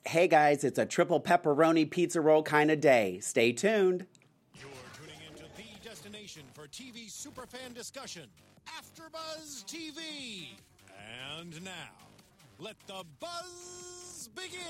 Hey guys, it's a triple pepperoni pizza roll kind of day. Stay tuned. You're tuning into the destination for TV superfan discussion, AfterBuzz TV. And now, let the buzz begin.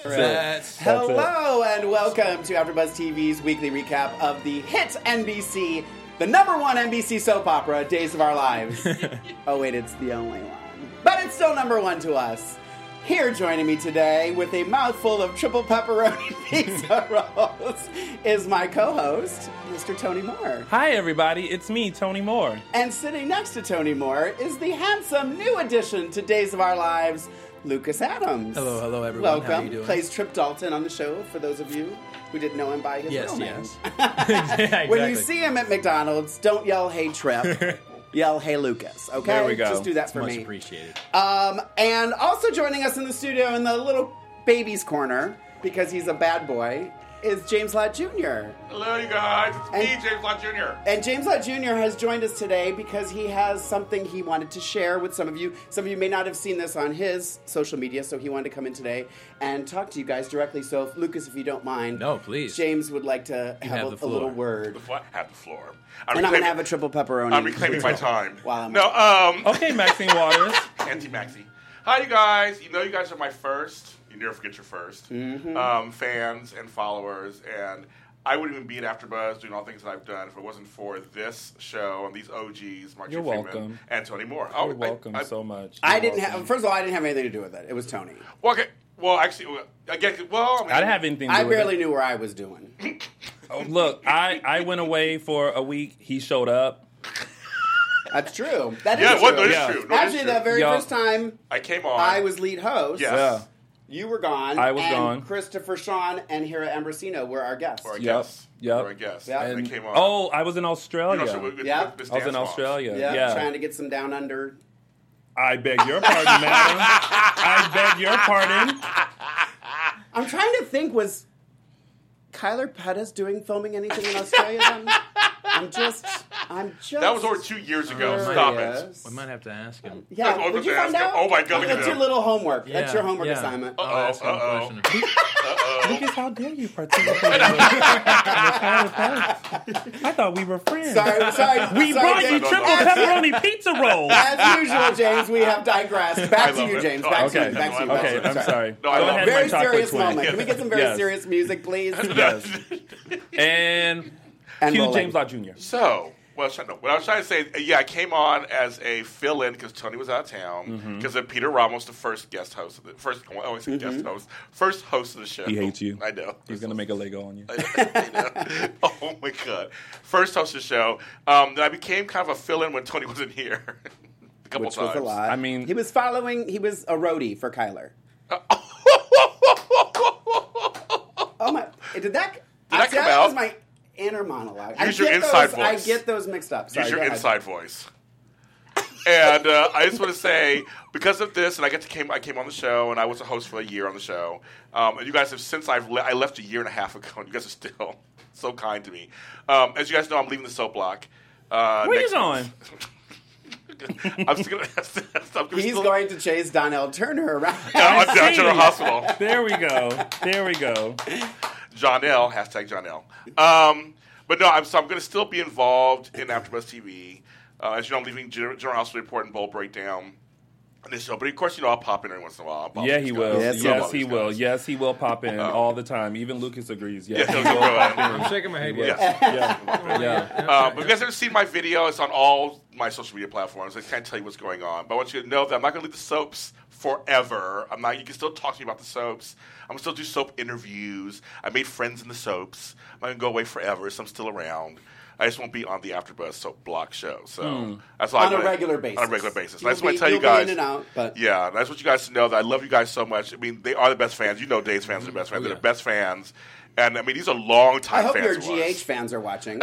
Hello and welcome to AfterBuzz TV's weekly recap of the hit NBC, the number one NBC soap opera, Days of Our Lives. Oh wait, it's the only one. But it's still number one to us. Here joining me today with a mouthful of triple pepperoni pizza rolls is my co-host, Mr. Tony Moore. Hi everybody, it's me, Tony Moore. And sitting next to Tony Moore is the handsome new addition to Days of Our Lives, Lucas Adams. Hello, everyone. Welcome. How are you doing? Plays Trip Dalton on the show, for those of you who didn't know him by his real name. Yeah, exactly. When you see him at McDonald's, don't yell, "Hey, Trip." Yell, "Hey, Lucas." Okay? There we go. Just do that for Much me. appreciated. And also joining us in the studio in the little baby's corner, because he's a bad boy, is James Lott Jr. Hello, you guys. It's me, James Lott Jr. And James Lott Jr. has joined us today because he has something he wanted to share with some of you. Some of you may not have seen this on his social media, so he wanted to come in today and talk to you guys directly. So, Lucas, if you don't mind, No, please. James would like to You have have a the floor. little word. Have the floor. And I'm going to have a triple pepperoni. I'm reclaiming my time. Wow. Okay, Maxine Waters. Auntie Maxie. Hi, you guys. You know you guys are my first. You never forget your first. Fans and followers. And I wouldn't even be at AfterBuzz doing all the things that I've done if it wasn't for this show and these OGs, Marcia You're Freeman welcome. and Tony Moore. You're welcome so much. I You're didn't welcome. have. First of all, I didn't have anything to do with it. It was Tony. Well, okay. Well, actually, again, I mean, I didn't have anything to do I with barely it. knew where I was doing. Oh, look, I went away for a week. He showed up. That's true. That is Yeah, true. what? No, it's Yeah. true. No, it's Actually, true. the very Yo. first time I came on. I was lead host, Yes. Yeah. you were gone. I was and gone. Christopher Sean and Hira Ambrosino were our guests. Or I Yep. guess. Yep. Or I guess. Yep. And And- I came on. oh, I was in You Australia. know, so with Yeah. Miss I was in Dance Moms. Australia. Yeah, Yeah. trying to get some down under. I beg your pardon, madam. I beg your pardon. I'm trying to think, was Kyler Pettis filming anything in Australia then? I'm just. That was over 2 years ago. Stop it. Yes. We might have to ask him. Yeah, I was would you gonna find ask him. out? Oh my God, look at That's him. your little homework. That's your homework Yeah. assignment. I'll ask him a question. Lucas, how dare you participate in this? I thought we were friends. Sorry. We brought you James. triple pepperoni pizza rolls. As usual, James, we have digressed. Back I to love you, it. James. Oh, Back to Okay, you. Back to you. okay, I'm sorry. No, I Go love ahead, it. Very my chocolate serious twin. moment. Can we get some very Yes. serious music, please? Yes. And cue rolling. James Lott Jr. So, what I was trying to say, yeah, I came on as a fill-in because Tony was out of town. Because Peter Ramos, the first guest host of the first host of the show. He hates you. I know. He's going to make a Lego on you. I know. Oh my God! First host of the show. Then I became kind of a fill-in when Tony wasn't here. A couple Which times. was a lot. I mean- he was a roadie for Kyler. Oh my! Did that that come that out? was my inner monologue. Use your inside voice. I get those mixed up. Sorry, Use your go ahead. inside voice. And I just want to say, because of this, and I came on the show, and I was a host for a year on the show. And you guys have since I left a year and a half ago, and you guys are still so kind to me. As you guys know, I'm leaving the soap block. Where you going? I'm just gonna. He's going to chase Donnell Turner around. down see. General Hospital. There we go. There we go. John L. # John L. But no, I'm going to still be involved in AfterBuzz TV. As you know, I'm leaving General Hospital Report and Bowl Breakdown on this show. But of course, I'll pop in every once in a while. Yeah, he will. Yes, Yes, he he will. Yes, he will pop in all the time. Even Lucas agrees. Yes, Yeah, he he'll will go pop ahead. in. I'm shaking my head. Yes. Yeah. But if you guys haven't seen my video, it's on all my social media platforms. I can't tell you what's going on. But I want you to know that I'm not going to leave the soaps forever. You can still talk to me about the soaps. I'm going to still do soap interviews. I made friends in the soaps. I'm not going to go away forever, so I'm still around. I just won't be on the AfterBuzz soap block show. So that's all On a regular basis. On a regular basis. You'll I just want be- to tell you you'll be guys. in and out, but- Yeah, and I just want you guys to know that I love you guys so much. I mean, they are the best fans. You know, Dave's fans are the best fans. They're the best fans. And I mean, these are long-time I hope fans your of GH us. fans are watching.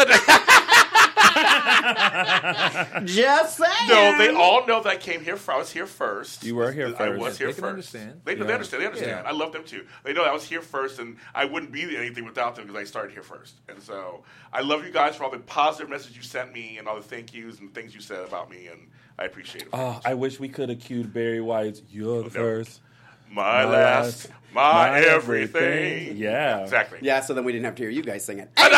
Just saying. No, they all know that I came here. I was here first. You were here I first. was here They first. can understand. They Yeah. understand. They understand. Yeah. I love them too. They know I was here first, and I wouldn't be anything without them because I started here first. And so I love you guys for all the positive messages you sent me and all the thank yous and things you said about me, and I appreciate it. Oh, I wish we could have cued Barry White's "You're the First." My last, my everything. Yeah. Exactly. Yeah, so then we didn't have to hear you guys sing it. Anyway,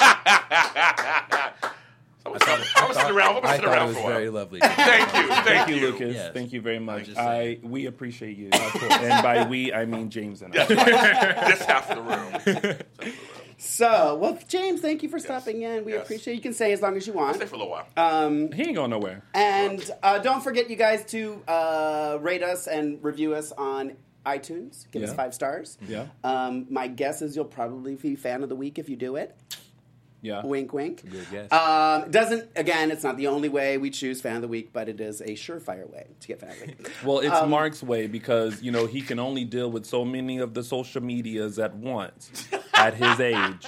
I'm going to sit around. I'm going to I sit thought it around was for a while. very lovely. Thank you. Thank you, Lucas. Yes. Thank you very much. just saying. We appreciate you. And by we, I mean James and I. That's right. This half of the room. so, well, James, thank you for stopping in. We Yes. appreciate it. You can stay as long as you want. Stay for a little while. He ain't going nowhere. And don't forget, you guys, to rate us and review us on iTunes. Give us 5 stars. Yeah. My guess is you'll probably be fan of the week if you do it. Yeah. Wink, wink. Good guess. Again, it's not the only way we choose fan of the week, but it is a surefire way to get fan of the week. Well, it's Mark's way because, he can only deal with so many of the social medias at once at his age.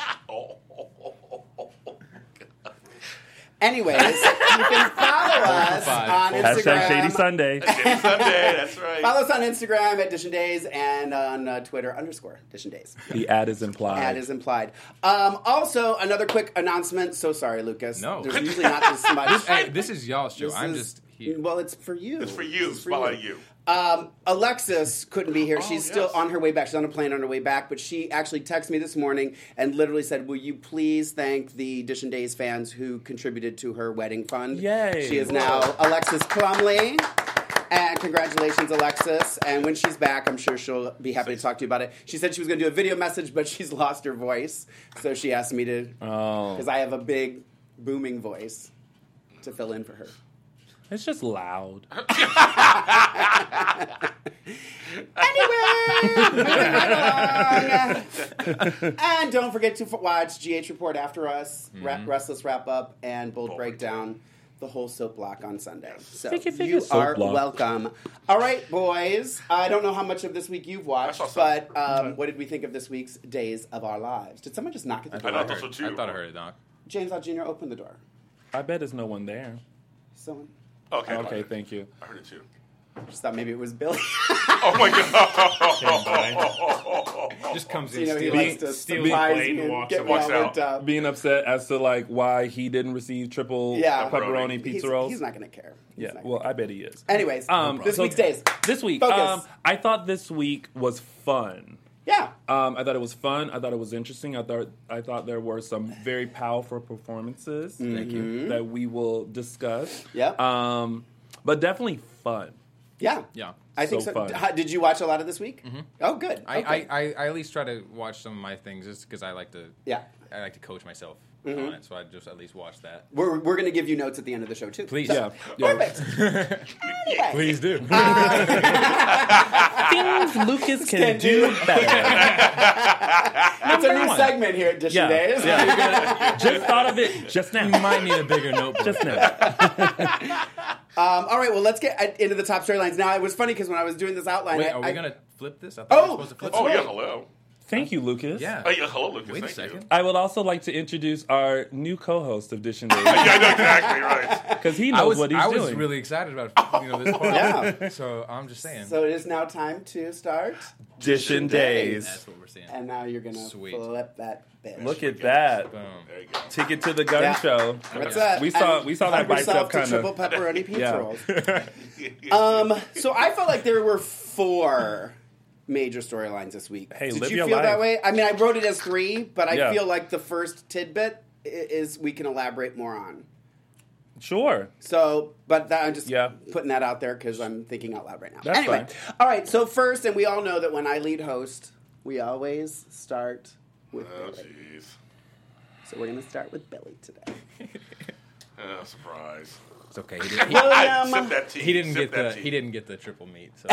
Anyways, you can follow us on Instagram. Hashtag Shady Sunday. Shady Sunday, that's right. Follow us on Instagram at Dishin Days and on Twitter _Dishin Days. The ad is implied. Ad is implied. Also, another quick announcement. So sorry, Lucas. No. There's usually not this much. Hey, this is y'all's show. This I'm is- just here. Well, it's for you. It's for you. This is Spotlight you. Alexis couldn't be here. She's still yes. on her way back. She's on a plane on her way back. But she actually texted me this morning and literally said, will you please thank the Dishin Days fans who contributed to her wedding fund? Yay. She is now Alexis Plumley. And congratulations, Alexis. And when she's back, I'm sure she'll be happy to talk to you about it. She said she was going to do a video message, but she's lost her voice. So she asked me to, because I have a big, booming voice, to fill in for her. It's just loud. Anyway, moving right along. And don't forget to watch GH Report After Us, Restless Wrap Up, and Bold Breakdown, the whole soap block on Sunday. So you soap are block. welcome. All right, boys. I don't know how much of this week you've watched, I saw some. but what did we think of this week's Days of Our Lives? Did someone just knock at the I door? thought so too. I thought I heard it, Doc. James L. Jr., open the door. I bet there's no one there. Someone Okay. Okay, thank you. I heard it too. just thought maybe it was Billy. Oh my god. Just comes You in, know, he steals, likes to steals surprise plate, you and walks get away. me all walks worked out. up. Being upset as to why he didn't receive triple pepperoni pizza rolls. He's not going to care. He's Yeah, not gonna well, I bet he is. Anyways, this so week's Days. This week, Focus. I thought this week was fun. Yeah. I thought it was fun. I thought it was interesting. I thought there were some very powerful performances. Thank you. That we will discuss. Yep. But definitely fun. Yeah. Yeah. I think So so. fun. Did you watch a lot of this week? Mm-hmm. Oh, good. Okay. I at least try to watch some of my things just because I like to. Yeah. I like to coach myself on it, so I just at least watch that. We're going to give you notes at the end of the show, too. Please. So, Yeah. Perfect. Anyway. Please do. Things Lucas can do better. It's a new segment here at Dishin Days. Just thought of it just now. You might need a bigger notebook. Just now. All right, well, let's get into the top storylines. Now, it was funny because when I was doing this outline... Wait, I- are we I- gonna flip this? I thought we were supposed to flip Oh it. yeah, hello. Thank you, Lucas. Yeah. Oh yeah, hello, Lucas. Wait a Thank second. you. I would also like to introduce our new co-host of Dishin Days Yeah, I know exactly right. because he knows what he's I doing. was really excited about this part. Yeah. So I'm just saying. So it is now time to start. Dishin Days. That's what we're saying. And now you're going to Sweet. flip that bitch. Look at that. Boom. There you go. Ticket to the gun Yeah. show. What's that? We saw And that help yourself bicep to kind triple of. pepperoni pizza Yeah. rolls. So I felt like there were 4 major storylines this week. Hey, Did live you your feel that life. way? I mean, I wrote it as 3, but I Yeah. feel like the first tidbit is we can elaborate more on. Sure. So, but I'm just Yeah. putting that out there because I'm thinking out loud right now. That's anyway, fine. all right. So first, and we all know that when I lead host, we always start with Oh Billy. jeez. So we're going to start with Billy today. Oh, surprise. It's okay. He didn't, William, Sip that tea. he didn't Sip get the that tea. he didn't get the triple meat. So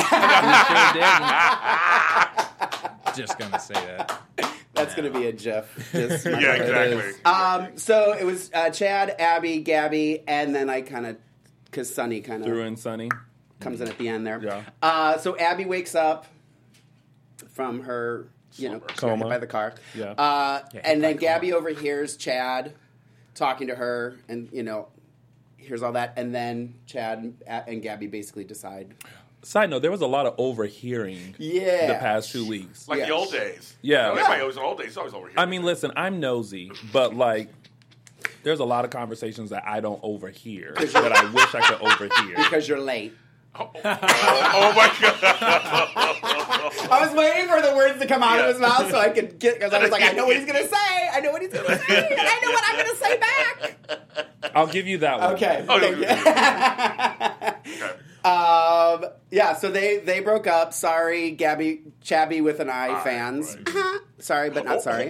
sure just gonna say that. that's going to be a GIF. Just Yeah, exactly. So it was Chad, Abby, Gabby, and then I kind of, because Sunny kind Through of and Sunny. comes in at the end there. Yeah. So Abby wakes up from her, Slumber. she got hit Coma. by the car. Yeah. And then Gabby overhears Chad talking to her and, hears all that. And then Chad and Gabby basically decide. Side note: there was a lot of overhearing. Yeah. The past 2 weeks. Like Yeah. the old days. Yeah. Everybody always in the old days. It's always over here. I mean, listen, I'm nosy, but there's a lot of conversations that I don't overhear that I wish I could overhear. Because you're late. Oh my God. I was waiting for the words to come out of his mouth so I could get, because I was like, I know what he's going to say. I know what he's going to say. And I know what I'm going to say back. I'll give you that one. Okay. Oh, Thank you. Okay. Yeah, so they broke up. Sorry, Gabby, Chabby with an eye fans. Right. Sorry, but not sorry.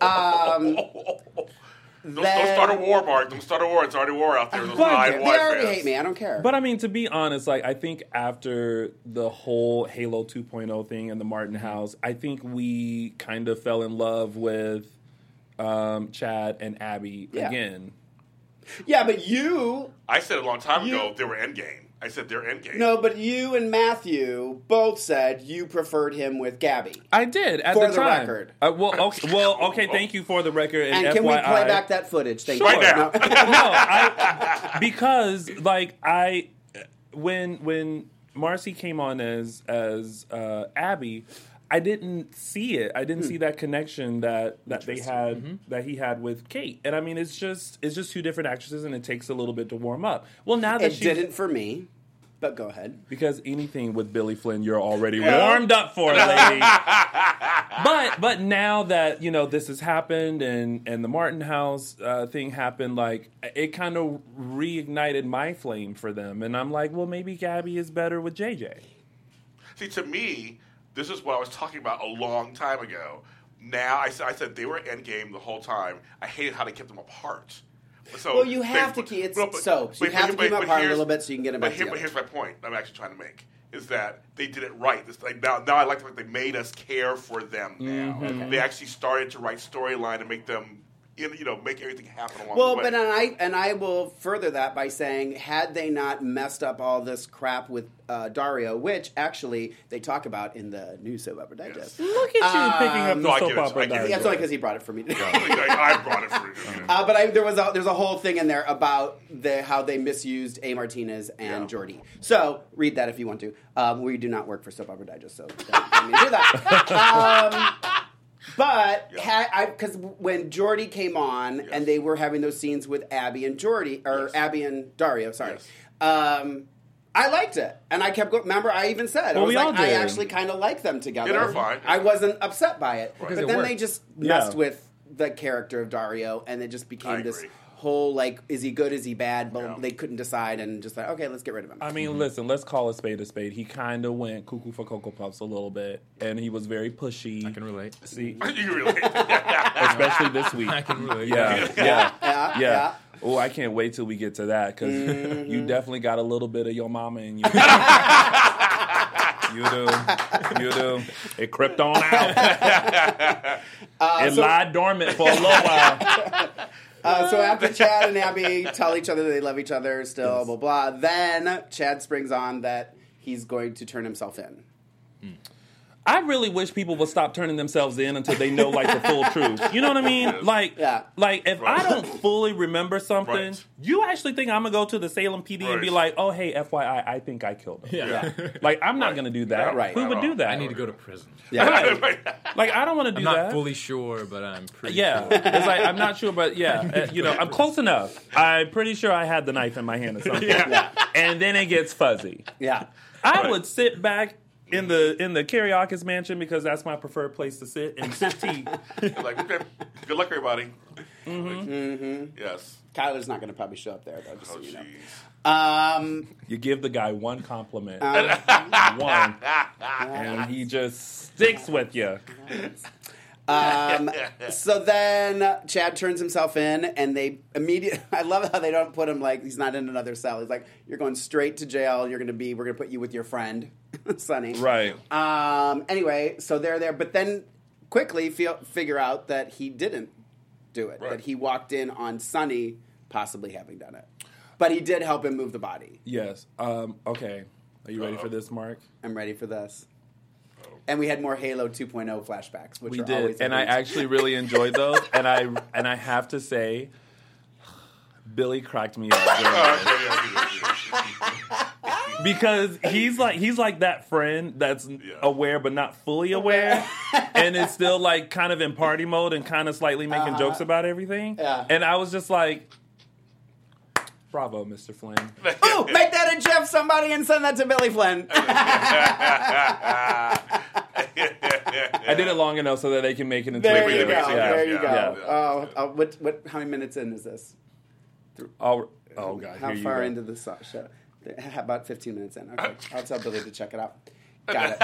Don't start a war, Mark. Don't start a war. It's already war out there. Those They nine white already fans. hate me. I don't care. But I mean, to be honest, like I think after the whole Halo 2.0 thing and the Martin House, I think we kind of fell in love with Chad and Abby again. Yeah, but you... I said a long time ago they were endgame. I said they're endgame. No, but you and Matthew both said you preferred him with Gabby. I did at For the the time. record. Okay. Thank you for the record. And can we FYI, play back that footage? Thank Sure. you. Right now. because like when Marcy came on as Abby, I didn't see it. I didn't see that connection that they had that he had with Kate. And I mean, it's just two different actresses, and it takes a little bit to warm up. Well, now that It didn't for me, but go ahead. because anything with Billy Flynn, you're already warmed up for, lady. But now that this has happened and the Martin House thing happened, like it kind of reignited my flame for them, and I'm like, well, maybe Gabby is better with JJ. See, to me, this is what I was talking about a long time ago. Now, I said they were endgame the whole time. I hated how they kept them apart. So Well, you have to keep it's soaps. You have to keep them apart a little bit so you can get them back together. But here's my point I'm actually trying to make. Is that they did it right. Now I like the fact they made us care for them now. Mm-hmm. They actually started to write storyline and make them, make everything happen along Well, the way. but I will further that by saying, had they not messed up all this crap with Dario, which actually they talk about in the new Soap Opera Digest. Look at you picking up no, I the get soap it. opera. I get it. diary. That's only because he brought it for me. I brought it for you. But there's a whole thing in there about how they misused A. Martinez and Jordy. So read that if you want to. We do not work for Soap Opera Digest, so don't let me do that. But because when Jordy came on and they were having those scenes with Abby and Jordy, or Abby and Dario, sorry. Yes. I liked it, and I kept going. Remember, I even said, Well, I was we all like, I did. actually kind of like them together. Yeah, they're fine. I wasn't upset by it, Right. but it then worked. they just messed Yeah. with the character of Dario, and it just became I this agree. whole like, is he good, is he bad? But Yeah. they couldn't decide, and just like, okay, let's get rid of him. I mean, listen, let's call a spade a spade. He kind of went cuckoo for Cocoa Puffs a little bit, and he was very pushy. I can relate. See, You really? especially this week. I can relate. Yeah. Oh, I can't wait till we get to that because you definitely got a little bit of your mama in you. You do. It crept on out. It lied dormant for a little while. So after Chad and Abby tell each other they love each other still, blah, blah, then Chad springs on that he's going to turn himself in. I really wish people would stop turning themselves in until they know like the full truth. You know what I mean? Like if Right. I don't fully remember something, Right. you actually think I'm gonna go to the Salem PD and be Right. like, "Oh, hey, FYI, I think I killed him." Yeah. Like I'm not gonna do that. Right. Who would do that? I need to go to prison. Right. Like I don't want to do I'm not that. fully sure, but I'm pretty Yeah, sure. it's like I'm not sure, but yeah, I'm close enough. I'm pretty sure I had the knife in my hand or something, and then it gets fuzzy. Yeah. I would sit back in the Karaoke's mansion because that's my preferred place to sit and sip tea. Like, okay, good luck, everybody. Yes. Kyler's not going to probably show up there, though, just Oh, so you know. jeez. You give the guy one compliment, one, and he just sticks with you. So then Chad turns himself in, and they immediately. I love how they don't put him like he's not in another cell. He's like, "You're going straight to jail. We're going to put you with your friend, Sonny." Right. Anyway, so they're there, but then quickly figure out that he didn't do it. Right. That he walked in on Sonny possibly having done it, but he did help him move the body. Yes. Okay. Are you ready for this, Mark? I'm ready for this. And we had more Halo 2.0 flashbacks, which We are always did, and I a hoot. actually really enjoyed those. and I have to say, Billy cracked me up. Because he's like that friend that's aware but not fully aware, and is still like kind of in party mode and kind of slightly making jokes about everything. Yeah. And I was just like, Bravo, Mr. Flynn. Ooh, make that a GIF, somebody, and send that to Billy Flynn. I did it long enough so that they can make it into There a you video. go. Yeah. There you Yeah. go. What? How many minutes in is this? Oh God! How here you far go. into the show? About 15 minutes in. Okay, I'll tell Billy to check it out. Got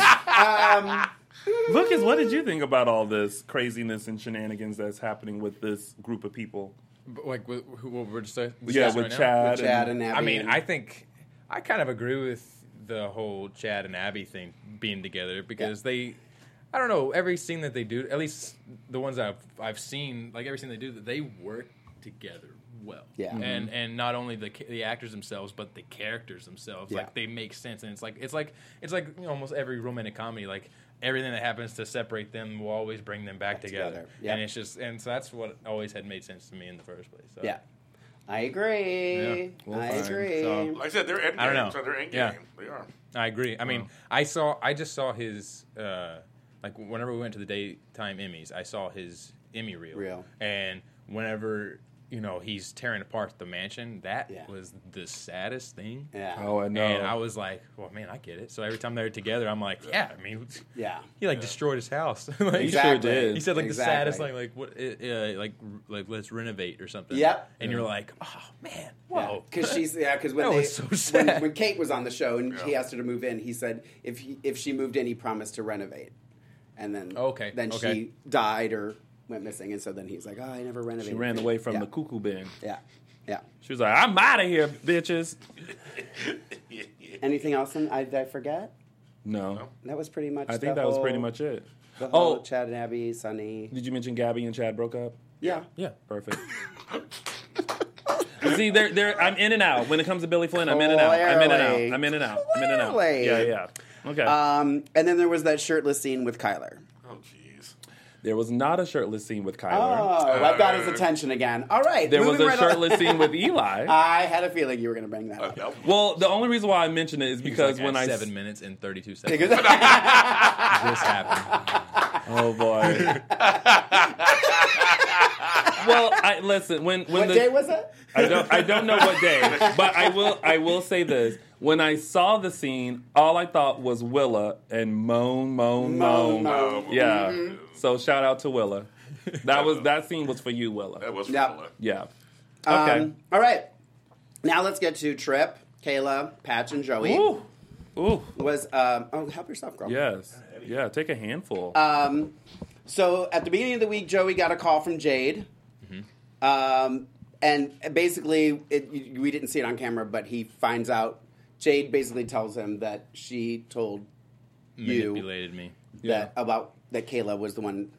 it. Lucas, what did you think about all this craziness and shenanigans that's happening with this group of people? But, like, what we're just discussing With right now? Chad. Chad and Abby. I mean, I think I kind of agree with the whole Chad and Abby thing being together because they, I don't know, every scene that they do, at least the ones I've seen, like every scene they do, they work together well. Yeah. And not only the actors themselves, but the characters themselves. Yeah. Like they make sense, and it's like you know, almost every romantic comedy, like everything that happens to separate them will always bring them back together. Yeah. And it's just, and so that's what always had made sense to me in the first place. So. Yeah. I agree. Yeah. Well, I fine. agree. So- Like I said, they're endgame. I don't know. So they're endgame. Yeah. They are. I agree. I mean, I just saw his like whenever we went to the daytime Emmys, I saw his Emmy reel. And whenever he's tearing apart the mansion, that was the saddest thing. Yeah. Oh, I know. And I was like, well, man, I get it. So every time they're together, I'm like, yeah, I mean, Yeah. he like destroyed his house. Like, He sure did. He said like Exactly. the saddest thing, like what, like let's renovate or something. Yep. And you're like, oh man, whoa. Because because when That they was so sad. when Kate was on the show and he asked her to move in, he said if she moved in, he promised to renovate, and then she died or went missing, and so then he's like, oh, I never renovated. She ran away from the cuckoo bin. Yeah, yeah. She was like, I'm out of here, bitches. Anything else? Did I forget? No. That was pretty much. I think that was pretty much it. The whole Oh, Chad and Abby, Sunny. did you mention Gabby and Chad broke up? Yeah. Yeah. Perfect. See, I'm in and out. When it comes to Billy Flynn, I'm in and out. I'm in and Clearly. out. I'm in and out. I'm in and out. Clearly. Yeah. Okay. And then there was that shirtless scene with Kyler. Oh, jeez. There was not a shirtless scene with Kyler. Oh, I've got his attention again. All right. There was moving a right on. shirtless scene with Eli. I had a feeling you were going to bring that up. No. Well, the only reason why I mentioned it is because when I 7 minutes and 32 seconds. this Because- happened. oh boy. Well, listen. When what the day was it? I don't know what day, but I will say this. When I saw the scene, all I thought was Willa and moan. Yeah. Mm-hmm. So shout out to Willa. That scene was for you, Willa. That was Yep. Willa. Yeah. Okay. All right. Now let's get to Trip, Kayla, Patch, and Joey. Ooh. Was help yourself, girl. Yes. Yeah. Take a handful. So at the beginning of the week, Joey got a call from Jade. And basically, we didn't see it on camera, but he finds out. Jade basically tells him that she told Manipulated me. that Kayla was the one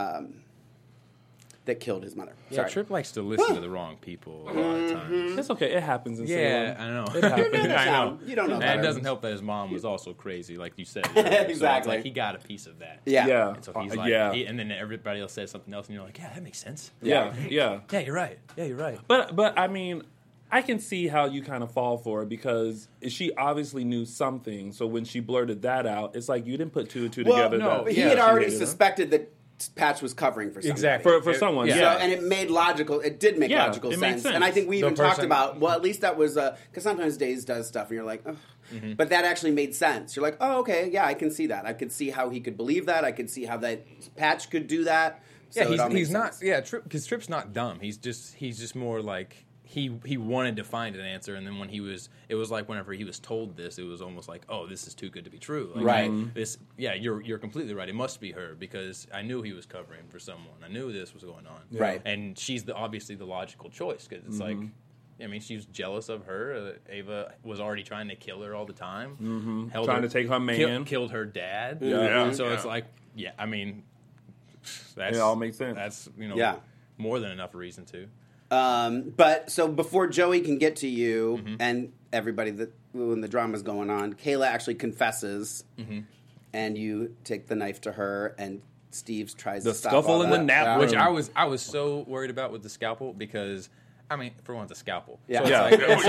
that killed his mother. Yeah, Sorry. Trip likes to listen to the wrong people a lot of times. It's okay. It happens in Yeah, Salem. I know. It happens. You're I know. down. You don't know And better. it doesn't help that his mom was also crazy, like you said. So it's Exactly. like he got a piece of that. Yeah. Yeah. And so he's like, yeah. and then everybody else says something else, and you're like, yeah, that makes sense. Yeah. Yeah, you're right. Yeah, you're right. But I mean, I can see how you kind of fall for it because she obviously knew something. So when she blurted that out, it's like you didn't put two and two Well, together. no, that he Yeah, had she already did, you know? suspected that Patch was covering for somebody. Exactly. for someone. Yeah. So, Yeah. and it made logical. It did make Yeah, logical it made sense. sense. And I think we The even talked person- about. Well, at least that was because sometimes Days does stuff, and you're like, ugh. But that actually made sense. You're like, oh, okay, yeah, I can see that. I could see how he could believe that. I could see how that Patch could do that. So Yeah, it all he's makes not. sense. Yeah, because Trip's not dumb. He's just more like he wanted to find an answer, and then when it was like whenever he was told this, it was almost like, oh, this is too good to be true. Like, Right. This. Yeah, you're completely right. It must be her because I knew he was covering for someone. I knew this was going on. Right. And she's obviously the logical choice because it's like. I mean, she was jealous of her. Ava was already trying to kill her all the time. Trying to take her man. Killed her dad. Yeah. And so Yeah. it's like, yeah, I mean, that's, It all makes sense. That's, Yeah. more than enough reason to. But so before Joey can get to you and everybody when the drama's going on, Kayla actually confesses, and you take the knife to her, and Steve tries The to stop scuffle all in the that. nap Yeah. room. Which I was so worried about with the scalpel because, I mean, for one, it's a scalpel. Yeah. So it's Yeah. like, and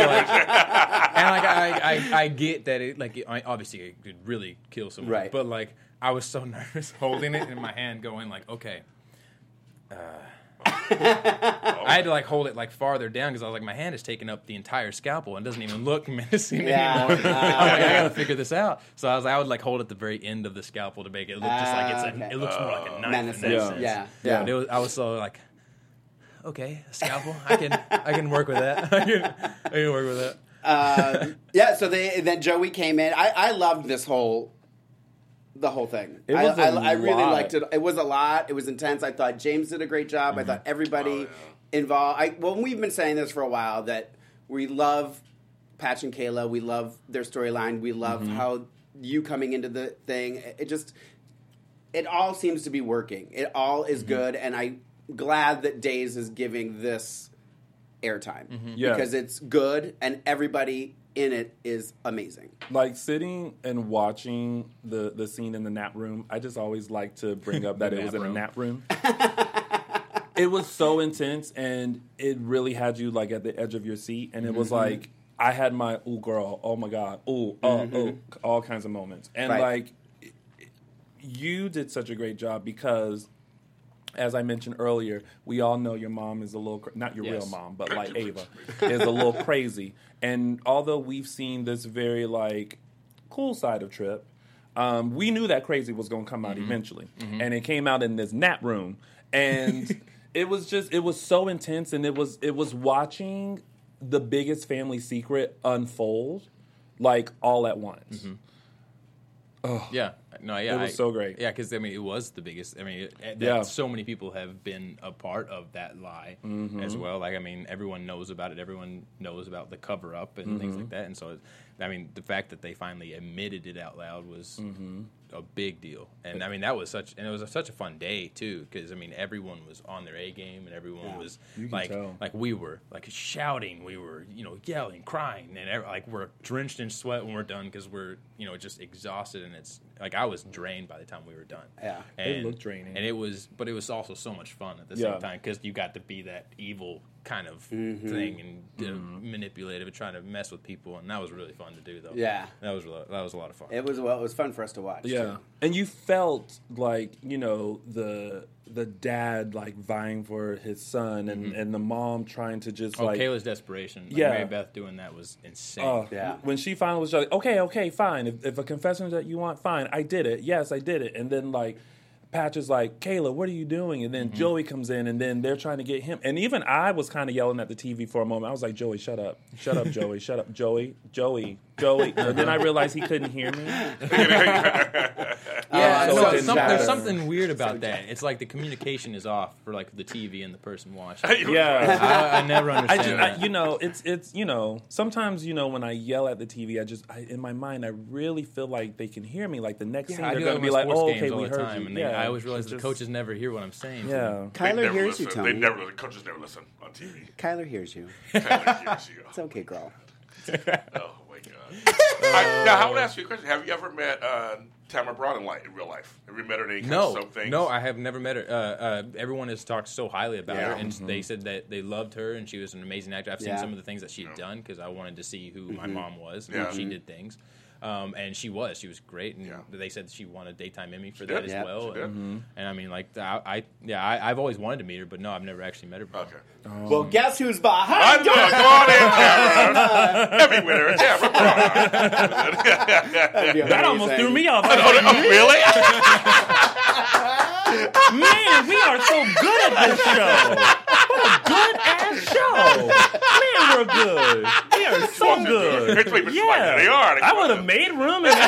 I get that obviously it could really kill someone. Right. But like, I was so nervous holding it in my hand, going like, okay, I had to like hold it like farther down because I was like, my hand is taking up the entire scalpel and doesn't even look menacing anymore. I'm like, I gotta figure this out. So I would like hold at the very end of the scalpel to make it look just like it looks more like a knife. Menacing. Yeah. I was so like, okay, a scalpel. I can work with that. I can work with that. So then Joey came in. I loved the whole thing. I really liked it. It was a lot. It was intense. I thought James did a great job. I thought everybody involved. We've been saying this for a while that we love Patch and Kayla. We love their storyline. We love how you coming into the thing. It all seems to be working. It all is good, and I'm glad that Days is giving this airtime because it's good, and everybody in it is amazing. Like sitting and watching the scene in the nap room, I just always like to bring up that it was in a nap room. It was so intense, and it really had you like at the edge of your seat, and it was like I had my ooh girl, oh my god, ooh, all kinds of moments, and like you did such a great job because, as I mentioned earlier, we all know your mom is a little, not your real mom, but like Ava, is a little crazy. And although we've seen this very like cool side of Trip, we knew that crazy was going to come out eventually. And it came out in this nap room. And it was so intense. And it was watching the biggest family secret unfold like all at once. Oh. Yeah. No, yeah. It was so great. Yeah, because, I mean, it was the biggest. I mean, so many people have been a part of that lie as well. Like, I mean, everyone knows about it. Everyone knows about the cover-up and things like that. And so, I mean, the fact that they finally admitted it out loud was a big deal. And, I mean, it was such a fun day, too, because, I mean, everyone was on their A game and everyone was, like we were, like, shouting. We were, yelling, crying. And, like, we're drenched in sweat when we're done because we're, just exhausted. And it's, like, I was drained by the time we were done. Yeah. And, it looked draining. And it was also so much fun at the same time because you got to be that evil kind of thing and manipulative and trying to mess with people, and that was really fun to do, though. Yeah. That was a lot of fun. It was fun for us to watch. Yeah. Too. And you felt like, the dad like vying for his son and the mom trying to just Kayla's desperation. Like, Mary Beth doing that was insane. When she finally was like, okay, fine. If a confession that you want, fine. I did it. Yes, I did it. And then like Patch is like, Kayla, what are you doing? And then Joey comes in, and then they're trying to get him. And even I was kind of yelling at the TV for a moment. I was like, Joey, shut up. Shut up, Joey. Shut up, Joey. Joey. And then I realized he couldn't hear me. There's something weird about that. It's like the communication is off for like the TV and the person watching. I never understand that. It's sometimes, when I yell at the TV, in my mind, I really feel like they can hear me. Like the next scene, they're going to be like, oh, okay, we heard you. I always realize the coaches never hear what I'm saying. Yeah. Kyler hears you, Tony. The coaches never listen on TV. Kyler hears you. Kyler hears you. It's okay, girl. Oh, my God. Now, I want to ask you a question. Have you ever met Tamara Braun in real life? Have you met her in any kind of soap things? No, I have never met her. Everyone has talked so highly about her, and they said that they loved her, and she was an amazing actor. I've seen some of the things that she had done because I wanted to see who my mom was and she did things. And she was great, and they said she won a daytime Emmy for that as well. And I mean, like, I've always wanted to meet her, but no, I've never actually met her before. Okay. Well, guess who's behind Come on in, Tamara. Emmy winner, Tamara Braun. That almost threw me off. Really? Man, we are so good at this show. What a good ass show. Man, we're good. We are so good. They are. I would have made room and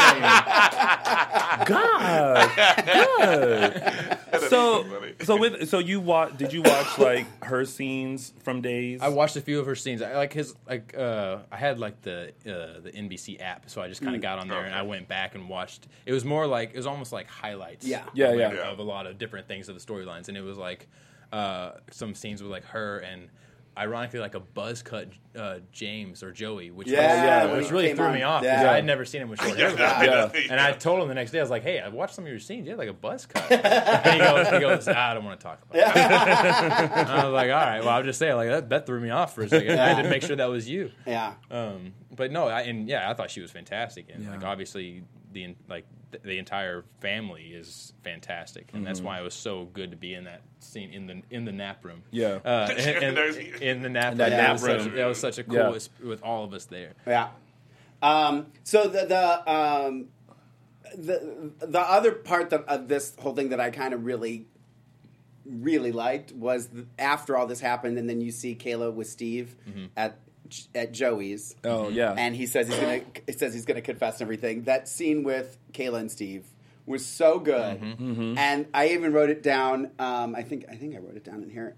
everything. God, good. So you watch? Did you watch like her scenes from Days? I watched a few of her scenes. I had like the NBC app, so I just kind of got on there and I went back and watched. It was almost like highlights. Of a lot of different things of the storylines, and it was like some scenes with like her and, ironically, like a buzz cut James or Joey, which really threw me off because I had never seen him with short hair. And I told him the next day, I was like, "Hey, I watched some of your scenes. You had like a buzz cut." And he goes, "I don't want to talk about it." And I was like, "All right, well, I'll just say like that threw me off for a second. I had to make sure that was you." Yeah. But no, I thought she was fantastic, and like obviously the entire family is fantastic, and that's why it was so good to be in that scene in the nap room. Yeah. In the nap room. That room. That was such a cool with all of us there. Yeah. So the other part of this whole thing that I kind of really liked was after all this happened, and then you see Kayla with Steve at Joey's. Oh yeah. And he says he's gonna confess everything. That scene with Kayla and Steve was so good, and I even wrote it down. I think I wrote it down in here.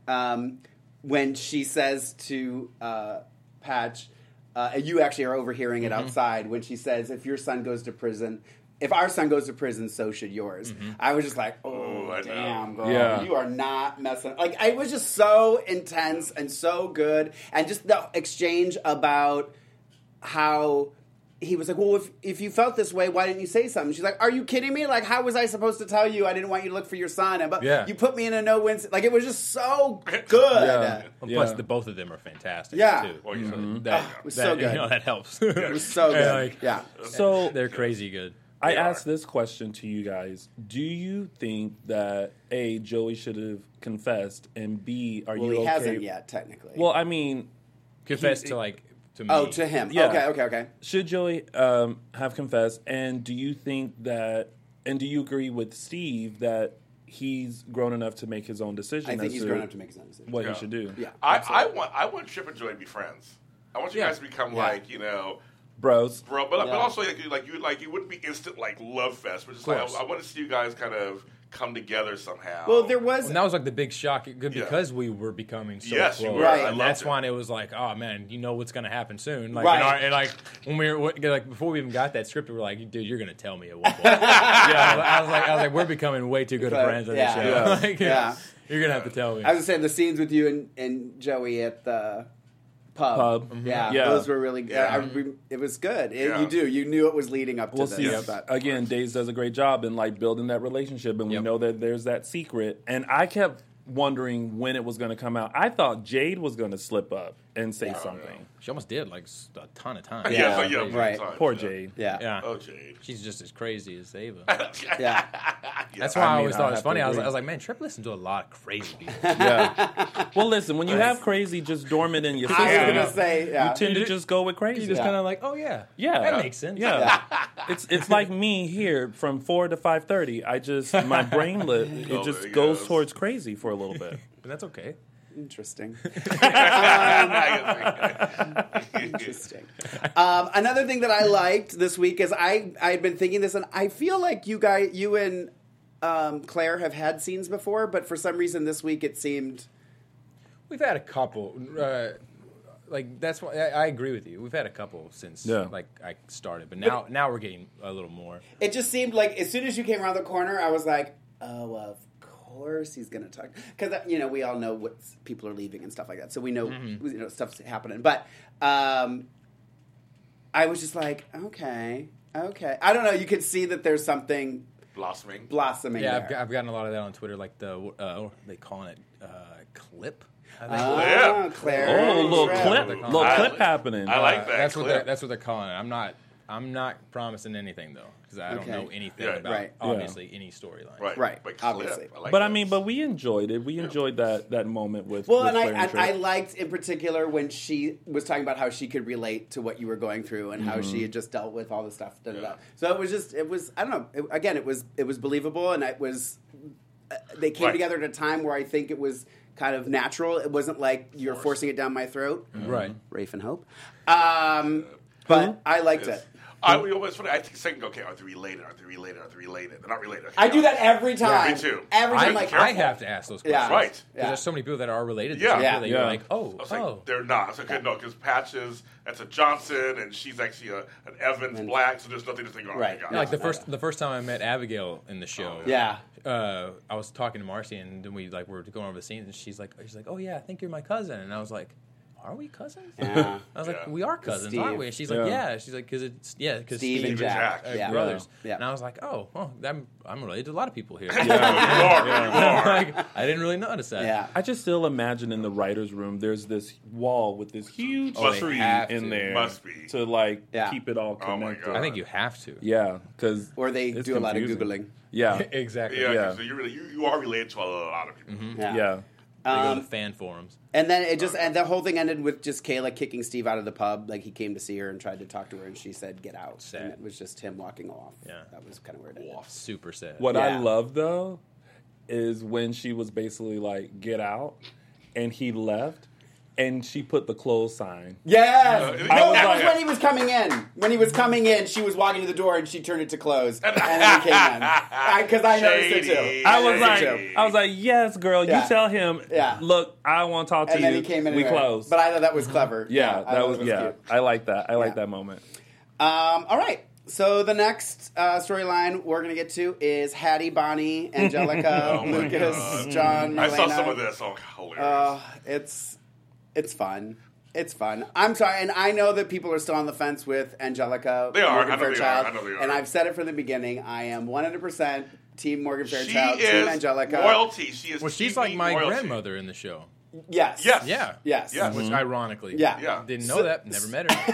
When she says to Patch, you actually are overhearing it outside when she says, "If your son goes to prison." If our son goes to prison, so should yours. I was just like, oh, damn, girl. Yeah. You are not messing. Like, it was just so intense and so good. And just the exchange about how he was like, well, if you felt this way, why didn't you say something? She's like, are you kidding me? Like, how was I supposed to tell you I didn't want you to look for your son? But you put me in a no-win. Like, it was just so good. Plus, both of them are fantastic, too. Well, it was so good. You know, that helps. It was so good. So they're crazy good. I asked this question to you guys. Do you think that A, Joey should have confessed, and B, are you okay? Well, he hasn't yet, technically. Well, I mean... Confessed to me. Oh, to him. Yeah. Okay. Should Joey have confessed, and do you think that... And do you agree with Steve that he's grown enough to make his own decision? I think he's grown enough to make his own decision. What he should do. Yeah. I want Chip and Joey to be friends. I want you guys to become like, Bros. But also like you wouldn't be instant like love fest, but just like I want to see you guys kind of come together somehow. Well, there was... And that was like the big shock because we were becoming so close. You were. Right. And that's when it was like, oh man, you know what's going to happen soon. Like, right. And like when we were like before we even got that script, we were like, dude, you're going to tell me at one point. I was like, we're becoming way too good of friends on this show. You're going to have to tell me. I was saying the scenes with you and Joey at the pub. Yeah, those were really good. It was good. You knew it was leading up to this. But again, Days does a great job in like building that relationship, and we know that there's that secret. And I kept wondering when it was going to come out. I thought Jade was going to slip up and say something. She almost did, like a ton of times. Right. Poor Jade. Yeah. Oh, Jade. She's just as crazy as Ava. Yeah. That's why I always thought it was funny. I was like, man, Tripp listened to a lot of crazy people. Yeah. Well, listen, when you have crazy just dormant in your system, I was going to say, you tend to just go with crazy. You just kind of like, oh yeah, that makes sense. Yeah. It's like me here from 4 to 5:30. My brainlet goes towards crazy for a little bit. But that's okay. Interesting. Interesting. Another thing that I liked this week is I had been thinking this, and I feel like you and Claire have had scenes before, but for some reason this week it seemed... We've had a couple. That's why I agree with you. We've had a couple since I started, but now we're getting a little more. It just seemed like as soon as you came around the corner, I was like, oh, of course he's going to talk, because we all know what people are leaving and stuff like that, so we know stuff's happening. But I was just like, okay. I don't know. You could see that there's something blossoming. Yeah, there. I've gotten a lot of that on Twitter, like they calling it clip. Claire. Oh, little clip happening. I like that. That's what they're calling it. I'm not promising anything though, because I don't know anything about obviously any storyline. Right. Obviously. But we enjoyed it. We enjoyed that moment with. Well, with and I liked in particular when she was talking about how she could relate to what you were going through and how she had just dealt with all the stuff. So it was I don't know. It was believable, and it was they came together at a time where I think it was kind of natural. It wasn't like you're forcing it down my throat. Right. Rafe and Hope. But I liked it. It's funny. I think second, okay, are they related? They're not related. Okay, I do that every time. Me too. Every time, I have to ask those questions. Right. Because there's so many people that are related. Yeah. You're like, I was like, they're not. It's okay, no, because Patches, that's a Johnson, and she's actually an Evans Black, so there's nothing to think about. Right. Like the first time I met Abigail in the show. I was talking to Marcy, and then we were going over the scenes, and she's like, oh yeah, I think you're my cousin, and I was like, are we cousins? Yeah. I was like, we are cousins, Steve. aren't we? And she's like, yeah. She's like, because Steve and Jack are brothers. Yeah. And I was like, oh, well, I'm related to a lot of people here. You are. I didn't really notice that. Yeah. I just still imagine in the writer's room, there's this wall with this huge Oh, they tree have in to. there Must be. to like Yeah. keep it all Oh my connected. God. I think you have to. Yeah, because Or they do a lot of Googling. Yeah, Exactly. Yeah, Yeah. so you are related to a lot of people. yeah. They go to fan forums. And then and the whole thing ended with just Kayla kicking Steve out of the pub. Like he came to see her and tried to talk to her, and she said, "Get out." Sad. And it was just him walking off. Yeah. That was kind of weird. Super sad. What Yeah. I love though is when she was basically like, "Get out," and he left, and she put the close sign. Yes. I was That was like- when he was coming in. When he was coming in, she was walking to the door, and she turned it to close, and then he came in. Because I noticed it Shady. too. I was noticed like, yes, girl. Yeah. You tell him. Yeah. Look, I want to talk to And you. then he came in. We anyway. closed. But I thought that was clever. yeah, I that thought was it yeah. cute. I like that. I like Yeah. that moment. All right. So the next storyline we're going to get to is Hattie, Bonnie, Angelica, Oh my Lucas, God. John, I saw Marlena. some of this. Oh, hilarious. It's fun. It's fun. I'm sorry, and I know that people are still on the fence with Angelica. They are. Morgan I know they Fairchild, are. I know they are. And I've said it from the beginning. I am 100% Team Morgan She Fairchild, Team is Angelica. royalty. She is Well, she's TV like my royalty. grandmother in the show. Yes. Yes. Yeah. Yes. Yes. Which ironically, Yeah. Yeah. didn't know So- that. Never met her.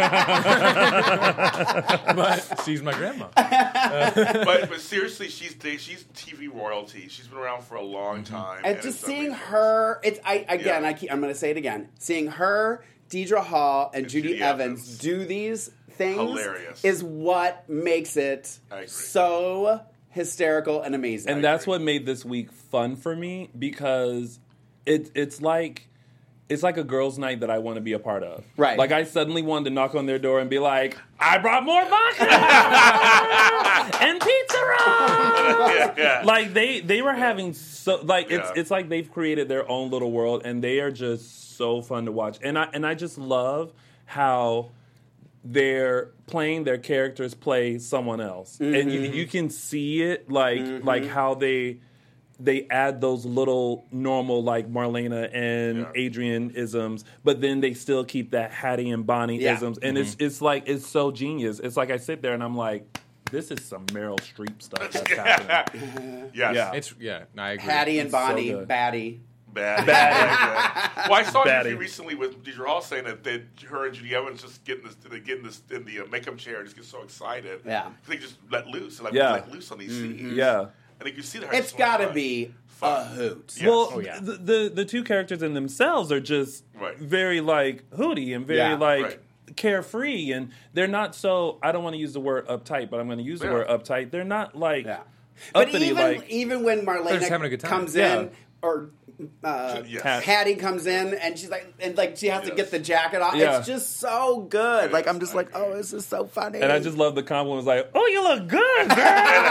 But she's my grandma. but seriously, she's TV royalty. She's been around for a long time. And just it's seeing amazing. her, I'm Yeah. going to say it again. Seeing her, Deidre Hall, and Judy Judy Evans Evans. do these things Hilarious. is what makes it I agree. so hysterical and amazing. And that's what made this week fun for me because it's like a girls' night that I want to be a part of. Right. Like I suddenly wanted to knock on their door and be like, I brought more vodka and pizza rolls. yeah. Like they were having Yeah. it's like they've created their own little world and they are just so fun to watch. And I just love how they're playing their characters play someone else. And you can see it like how they add those little normal like Marlena and Adrian isms, but then they still keep that Hattie and Bonnie isms. And it's like it's so genius. It's like I sit there and I'm like, this is some Meryl Streep stuff that's happening. Yes. Yeah. I agree. Hattie and It's so Bonnie, good. baddie. Bad. Well, I saw an Batty. interview recently with Deidre Hall saying that her and Judy Evans just get in the makeup chair and just get so excited. Yeah. They just let loose. Like, Yeah. let loose on these scenes. Yeah. And you can see that. It's got to be a hoot. Yes. Well, Oh, yeah. the two characters in themselves are just Right. very like hooty and very Yeah. like Right. carefree, and they're not so. I don't want to use the word uptight, but I'm going to use the Yeah. word uptight. They're not like Yeah. But uppity, even when They're just having a Marlena good time. comes Yeah. in, or Yes. Hattie comes in, and she's like, she has to Yes. get the jacket off. Yeah. It's just so good. Yes, Like I'm just I like, agree. oh, this is so funny. And I just love the compliments, like, "Oh, you look good, girl."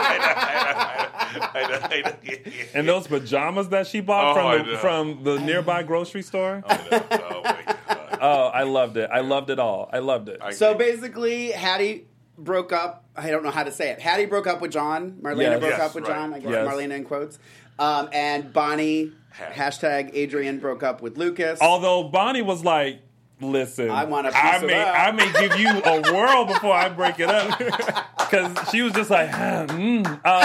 I know. And those pajamas that she bought Oh, I know. from the nearby grocery store. Oh my God. Oh, I loved it. I loved it all. I loved it. I So agree. basically, Hattie broke up. I don't know how to say it. Hattie broke up with John. Marlena Yes. broke Yes, up with right. John. I guess Yes. Marlena in quotes. And Bonnie, hashtag Adrian, broke up with Lucas. Although Bonnie was like, "Listen, I want a piece of that." I may give you a whirl before I break it up," because she was just like, okay.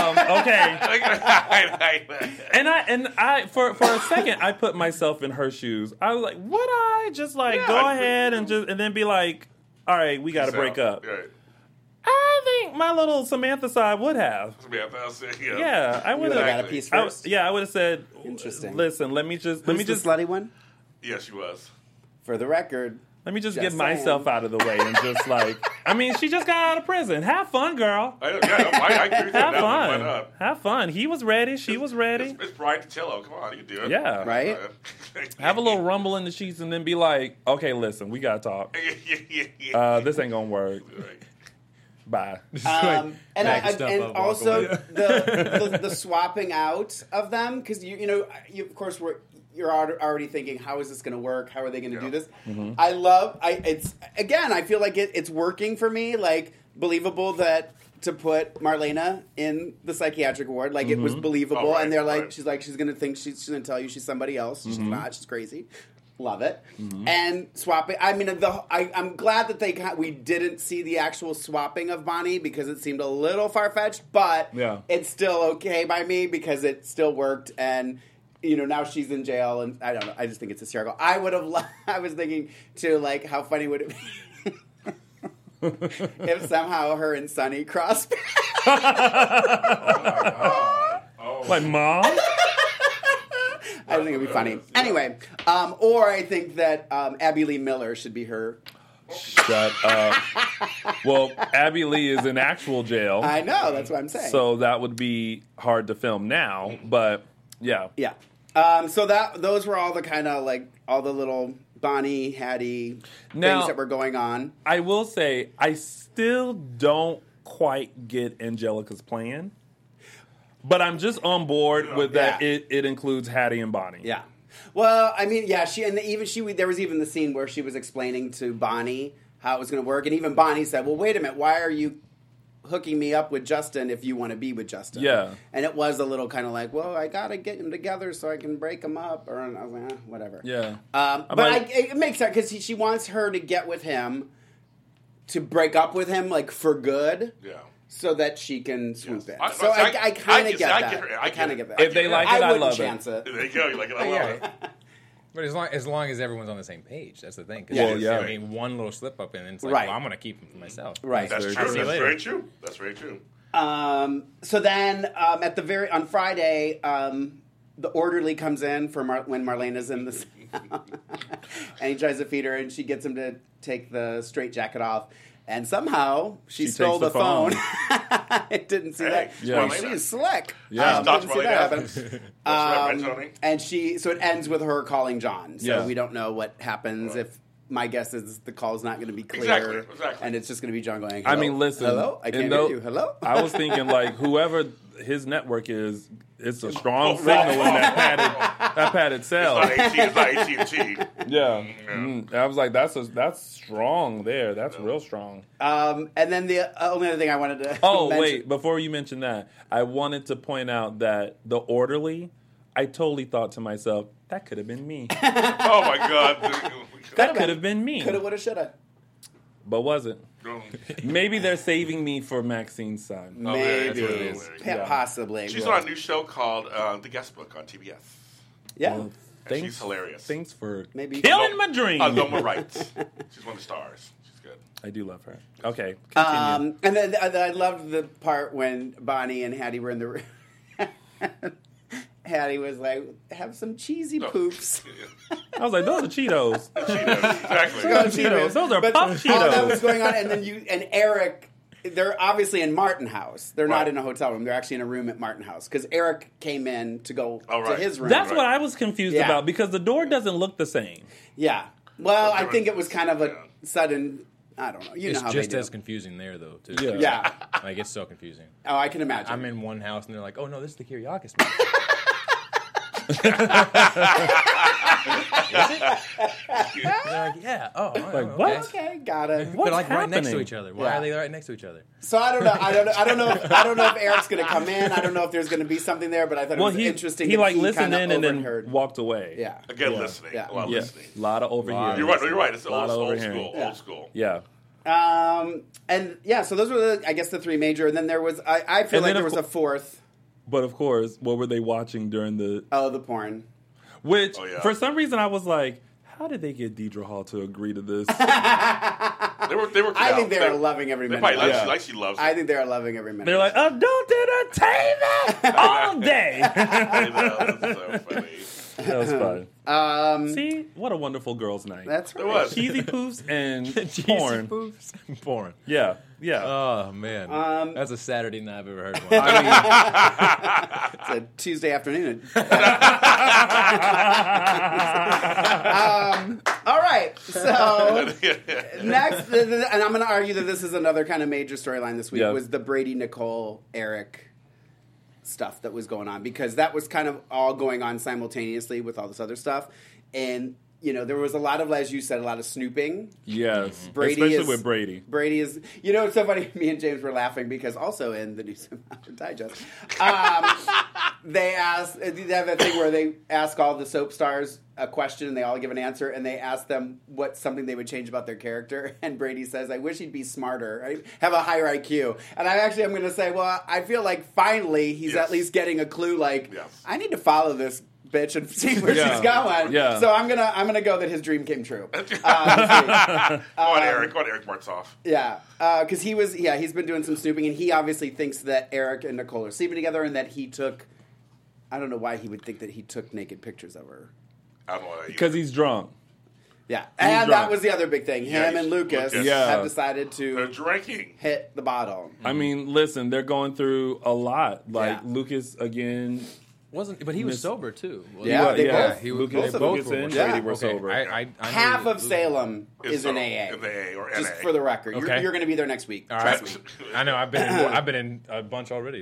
And I for a second I put myself in her shoes. I was like, would I just like Yeah, go I'd ahead and then be like, all right, we got to break up. Right. I think my little Samantha side would have. Yeah, I would You would've have. got a piece first. I would have said, Interesting. Listen, let me just Who's the slutty one? Yeah, she was. For the record, Let me just Just get myself saying. out of the way and just like, I mean, she just got out of prison. Have fun, girl. I agree with that. Have That one fun. went up. Have fun. He was ready. She was ready. It's Brian Cotillo. Come on, you can do it. Yeah. Right? Have a little rumble in the sheets and then be like, okay, listen, we got to talk. This ain't going to work. Right. Bye. and Pack stuff up, walk also away. the swapping out of them, because you of course you're already thinking, how is this going to work? How are they going to do this? I feel like it's working for me. Like, believable that to put Marlena in the psychiatric ward, like it was believable. Oh, right, and they're like, right. she's going to think she's going to tell you she's somebody else. She's not. She's crazy. Love it. And swapping. I mean, I'm glad that we didn't see the actual swapping of Bonnie because it seemed a little far fetched, but it's still okay by me because it still worked. And now she's in jail, and I don't know. I just think it's hysterical. I was thinking too, like, how funny would it be if somehow her and Sonny crossed paths? Like, Mom. I don't think it'd be funny. Anyway, or I think that Abby Lee Miller should be her. Shut up. Well, Abby Lee is in actual jail. I know, that's what I'm saying. So that would be hard to film now, but yeah. Yeah. So those were all the kind of like all the little Bonnie, Hattie things that were going on. I will say, I still don't quite get Angelica's plan. But I'm just on board with that. It includes Hattie and Bonnie. Yeah. Well, I mean, yeah. There was even the scene where she was explaining to Bonnie how it was going to work, and even Bonnie said, "Well, wait a minute. Why are you hooking me up with Justin if you want to be with Justin?" Yeah. And it was a little kind of like, "Well, I got to get them together so I can break them up," or I was like, whatever. Yeah. But it makes sense because she wants her to get with him, to break up with him, like for good. Yeah. So that she can swoop in. I kind of get that. I kind of get that. If they like it, I love it. Chance it. There you go. You like it, I love it. But as long as everyone's on the same page, that's the thing. Yeah. I mean, one little slip up and it's like, Right. well, I'm going to keep them for myself. Right. That's true. That's very true. That's very true. So then, on Friday, the orderly comes in for when Marlena's in the cell, and he tries to feed her, and she gets him to take the straitjacket off. And somehow she stole takes the the phone. phone. I didn't see that. Yeah. She's slick. Yeah. Didn't see that happen. That's right, Tony. And so it ends with her calling John. So Yeah. we don't know what happens if. My guess is the call's not going to be clear. Exactly. And it's just going to be John going, I mean, listen. hello? I can't hear you. Hello? I was thinking, like, whoever his network is, it's a strong signal in that padded cell. It's not AT&T. Yeah. I was like, that's strong there. That's real strong. And then the only other thing I wanted to mention. Wait. Before you mention that, I wanted to point out that the orderly, I totally thought to myself, that could have been me. Oh, my God. That could have been me. Coulda, woulda, shoulda. But wasn't. Maybe they're saving me for Maxine's son. Maybe. Yeah. Possibly. She's on a new show called The Guest Book on TBS. Yeah. Well, She's hilarious. Thanks for Maybe. killing my dream. Norma Wright. She's one of the stars. She's good. I do love her. Okay, continue. And then I loved the part when Bonnie and Hattie were in the room. Hattie was like, have some cheesy poops. I was like, those are Cheetos. Exactly. Cheetos. Those are But puff all that was Cheetos. going on, and then Eric, they're obviously in Martin House. They're not in a hotel room. They're actually in a room at Martin House. Because Eric came in to go to his room. That's what I was confused Yeah. about, because the door doesn't look the same. Yeah. Well, I think it was kind of a sudden, I don't know. You It's know how just they do. as confusing there, though, too. Yeah. Yeah. Like, it's so confusing. Oh, I can imagine. I'm in one house, and they're like, oh, no, this is the Kiriakis man. They're like, yeah. Oh, Like, okay. what? Okay, got it. What's They're like right next to happening? each other. Why Yeah. are they right next to each other? So I don't know. I don't know if Eric's going to come in. I don't know if there's going to be something there. But I thought it Well, was interesting. he that like listened kinda in and overheard. then walked away. Yeah. Again, listening. Yeah. A lot of Yeah. listening. A lot of overhearing. You're right. You're right. It's Lot old of school. overhearing. Old school. Yeah. And yeah, so those were I guess the three major. And then there was I feel And like then there was a fourth. But of course, what were they watching during the... Oh, the porn. Which, Oh, yeah. for some reason, I was like, how did they get Deidre Hall to agree to this? They were. I think they are loving every They minute. probably Yeah. like she loves. I it. think they are loving every minute. They're like, adult entertainment all day. I know, that's so funny. That was fun. See, what a wonderful girls' night. That's right. It was. Cheesy poofs and porn. Porn. Yeah, yeah. Oh, man. That's a Saturday night I've ever heard one. It's a Tuesday afternoon. All right. So next, and I'm going to argue that this is another kind of major storyline this week, Yeah. was the Brady, Nicole, Eric stuff that was going on, because that was kind of all going on simultaneously with all this other stuff. And there was a lot of, as you said, a lot of snooping. Yes, Brady especially with Brady. Brady is, it's so funny. Me and James were laughing because also in the News Digest, they have that thing where they ask all the soap stars a question and they all give an answer, and they ask them what's something they would change about their character, and Brady says, "I wish he'd be smarter. I have a higher IQ." And I'm going to say, well, I feel like finally he's at least getting a clue. Like, I need to follow this bitch and see where she's going. Yeah. So I'm gonna go that his dream came true. Go on, Eric. Go on, Eric Martzoff. Yeah, because he's been doing some snooping, and he obviously thinks that Eric and Nicole are sleeping together, and that he took. I don't know why he would think that he took naked pictures of her. I don't know that because he's drunk. Yeah, and that was the other big thing. Him and Lucas Yeah. have decided to They're drinking. hit the bottle. I mean, listen, they're going through a lot. Like Lucas again. But he was sober too. Yeah, they both. Lucas both and were. Brady were sober. I Half of Salem is in AA. In the A or Just NA. for the record, Okay. you're going to be there next week. All Trust right. me. I know. I've been in a bunch already.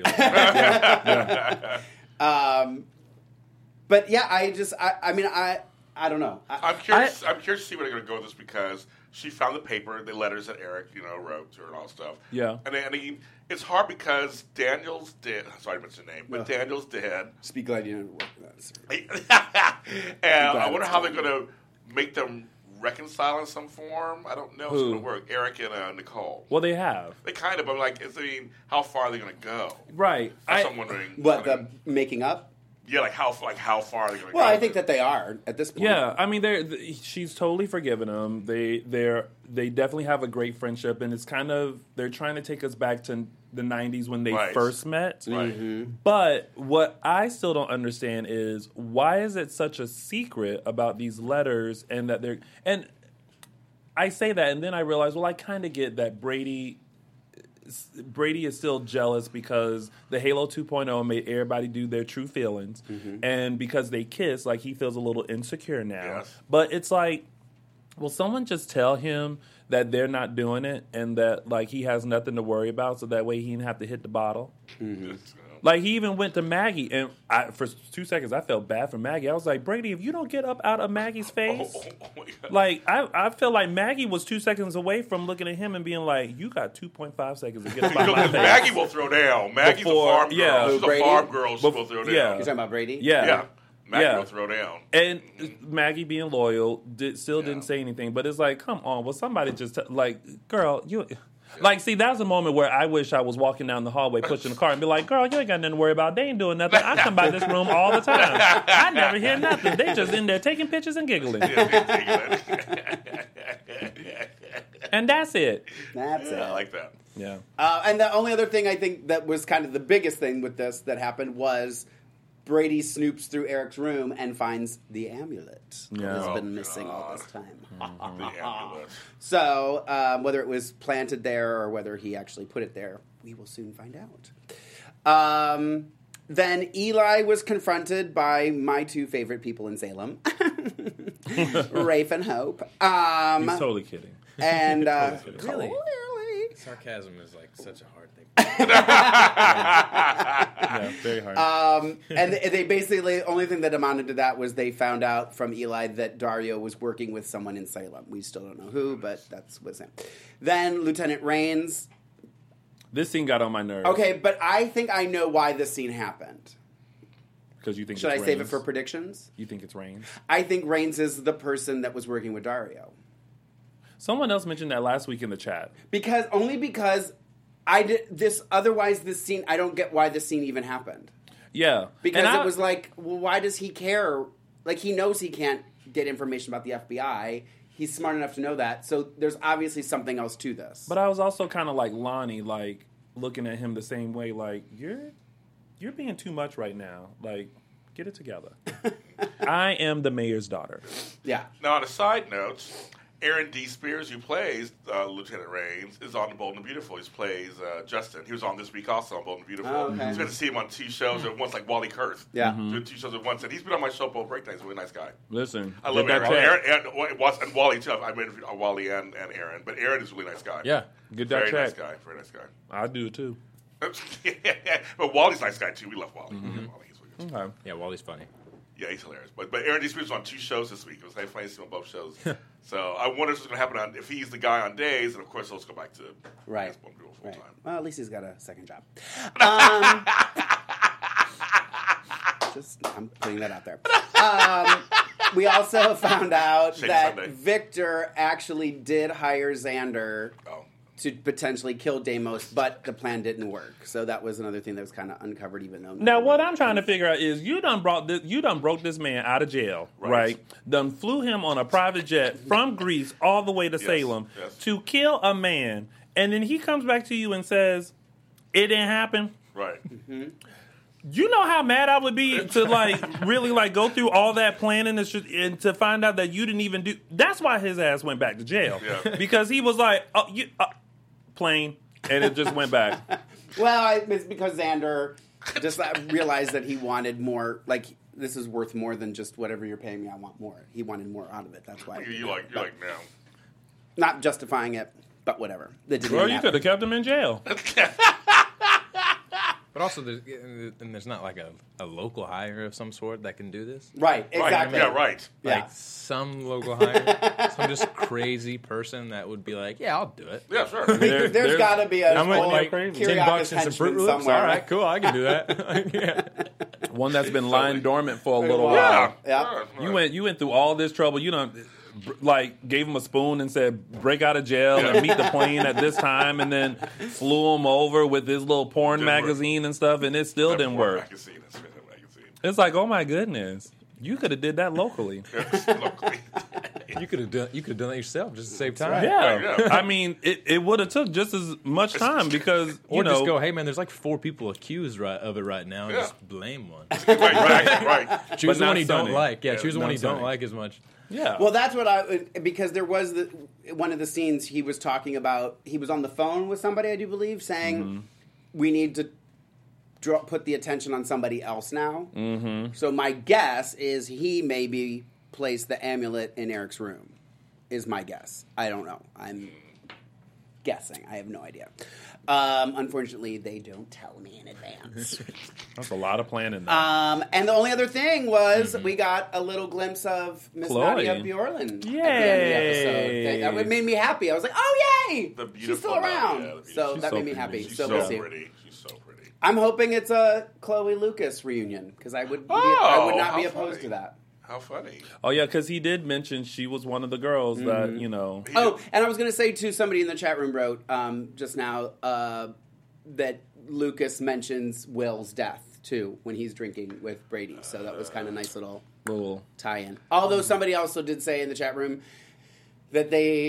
But yeah, I don't know. I'm curious to see where they're going to go with this because she found the paper, the letters that Eric, wrote to her and all that stuff. Yeah. And it's hard because Daniel's dead. Sorry to mention the name, but Daniel's dead. Just be glad you didn't work with that. And I wonder how they're going to make them reconcile in some form. I don't know if it's going to work. Eric and Nicole. Well, they have. They kind of, but how far are they going to go? Right. I'm wondering. What, the making up? Yeah, how far are they going to go? Well, I think that they are at this point. Yeah, I mean, she's totally forgiven him. They definitely have a great friendship, and it's kind of they're trying to take us back to the '90s when they first met. Right. Mm-hmm. But what I still don't understand is why is it such a secret about these letters and that they're and I say that, and then I realize, well, I kind of get that Brady is still jealous because the Halo 2.0 made everybody do their true feelings. Mm-hmm. And because they kiss, like, he feels a little insecure now. Yes. But it's like, will someone just tell him that they're not doing it and that, like, he has nothing to worry about so that way he didn't have to hit the bottle? Mm-hmm. Like, he even went to Maggie, and for 2 seconds, I felt bad for Maggie. I was like, Brady, if you don't get up out of Maggie's face, like, I feel like Maggie was 2 seconds away from looking at him and being like, you got 2.5 seconds to get up out of my face. Maggie will throw down. Maggie's a farm girl. Yeah. She's a farm girl. She will throw down. Yeah. You're talking about Brady? Yeah. Maggie will throw down. And Maggie being loyal didn't say anything. But it's like, come on, will somebody just, girl, you... Like, see, that's a moment where I wish I was walking down the hallway pushing the car and be like, girl, you ain't got nothing to worry about. They ain't doing nothing. I come by this room all the time. I never hear nothing. They just in there taking pictures and giggling. And that's it. That's it. I like that. Yeah. And the only other thing I think that was kind of the biggest thing with this that happened was Brady snoops through Eric's room and finds the amulet that has been missing all this time. The amulet. So whether it was planted there or whether he actually put it there, we will soon find out. Then Eli was confronted by my two favorite people in Salem, Rafe and Hope. He's totally kidding. And Really? clearly. Sarcasm is like such a hard thing. Yeah, very hard. And they basically, the only thing that amounted to that was they found out from Eli that Dario was working with someone in Salem. We still don't know who, but that's what's him. Then Lieutenant Raines. This scene got on my nerves. Okay, but I think I know why this scene happened. Because you think Should I it's save it Raines? for predictions? You think it's Raines? I think Raines is the person that was working with Dario. Someone else mentioned that last week in the chat. Because I did this. Otherwise, this scene, I don't get why this scene even happened. Yeah. Because it was like, well, why does he care? Like, he knows he can't get information about the FBI. He's smart enough to know that. So there's obviously something else to this. But I was also kind of like Lonnie, like, looking at him the same way, like, you're being too much right now. Like, get it together. I am the mayor's daughter. Yeah. Now, on a side note, Aaron D. Spears, who plays Lieutenant Raines, is on The Bold and Beautiful. He plays Justin. He was on this week also on Bold and Beautiful. Oh, okay. He's going to see him on 2 shows at once, like Wally Kurth. Yeah. Doing 2 shows at once. And he's been on my show, Bold Breakdowns. He's a really nice guy. Listen, I love get that Aaron. check. And Wally, too. I've interviewed Wally and Aaron. But Aaron is a really nice guy. Yeah. Get that Very check. nice guy. Very nice guy. I do it too. But Wally's a nice guy, too. We love Wally. Mm-hmm. Wally. He's really good. Okay. Yeah, Wally's funny. Yeah, he's hilarious. But Aaron D. Spears was on 2 shows this week. It was funny to see him on both shows. So I wonder what's going to happen if he's the guy on days, and of course, let's go back to right. full time. Well, at least he's got a second job. I'm putting that out there. We also found out that Sunday. Victor actually did hire Xander to potentially kill Deimos, but the plan didn't work. So that was another thing that was kind of uncovered, even though. Now, what I'm trying to figure out is you done broke this man out of jail, right? Done flew him on a private jet from Greece all the way to Salem to kill a man, and then he comes back to you and says, "It didn't happen." Right. Mm-hmm. You know how mad I would be to really go through all that planning and to find out that you didn't even do. That's why his ass went back to jail because he was like, plane, and it just went back. Well, it's because Xander just realized that he wanted more. Like, this is worth more than just whatever you're paying me. I want more. He wanted more out of it. That's why. You're like now. Not justifying it, but whatever. Well, you could have kept him in jail. But also, there's not like a local hire of some sort that can do this. Right, exactly. Right. Yeah, right. Like some local hire, some just crazy person that would be like, yeah, I'll do it. Yeah, sure. There's got to be a I'm like Kyriakis $10 and some Fruit Loops. somewhere. All right, cool, I can do that. One that's been lying dormant for a little Yeah. while. Yeah. You went through all this trouble. You know, gave him a spoon and said, break out of jail and meet the plane at this time, and then flew him over with his little porn magazine and stuff, and it still didn't work. Magazine. It's like, oh my goodness, you could have did that locally. You could have done that yourself just to save time. Right. Yeah. I mean, it would have took just as much time because just go, hey man, there's like 4 people accused of it right now, and just blame one. right. Choose the one you Sunny. don't like. Yeah, choose the one you don't Sunny. like as much. Yeah. Well, that's what because there was one of the scenes he was talking about. He was on the phone with somebody, I do believe, saying we need to put the attention on somebody else now. Mm-hmm. So my guess is he maybe placed the amulet in Eric's room. Is my guess. I don't know. I'm guessing. I have no idea. Unfortunately, they don't tell me in advance. That's a lot of planning there. And the only other thing was we got a little glimpse of Miss Chloe. Nadia Bjorlin at the Yay. end of the episode. That made me happy. I was like, oh, yay! The She's still around. Nadia, So She's that so made me pretty. happy. She's So so we'll see. pretty. She's so pretty. I'm hoping it's a Chloe Lucas reunion because I would Oh, not be how opposed funny. to that. How funny. Oh, yeah, because he did mention she was one of the girls that, you know. Oh, and I was going to say, too, somebody in the chat room wrote just now that Lucas mentions Will's death, too, when he's drinking with Brady. So that was kind of a nice little tie-in. Although somebody also did say in the chat room that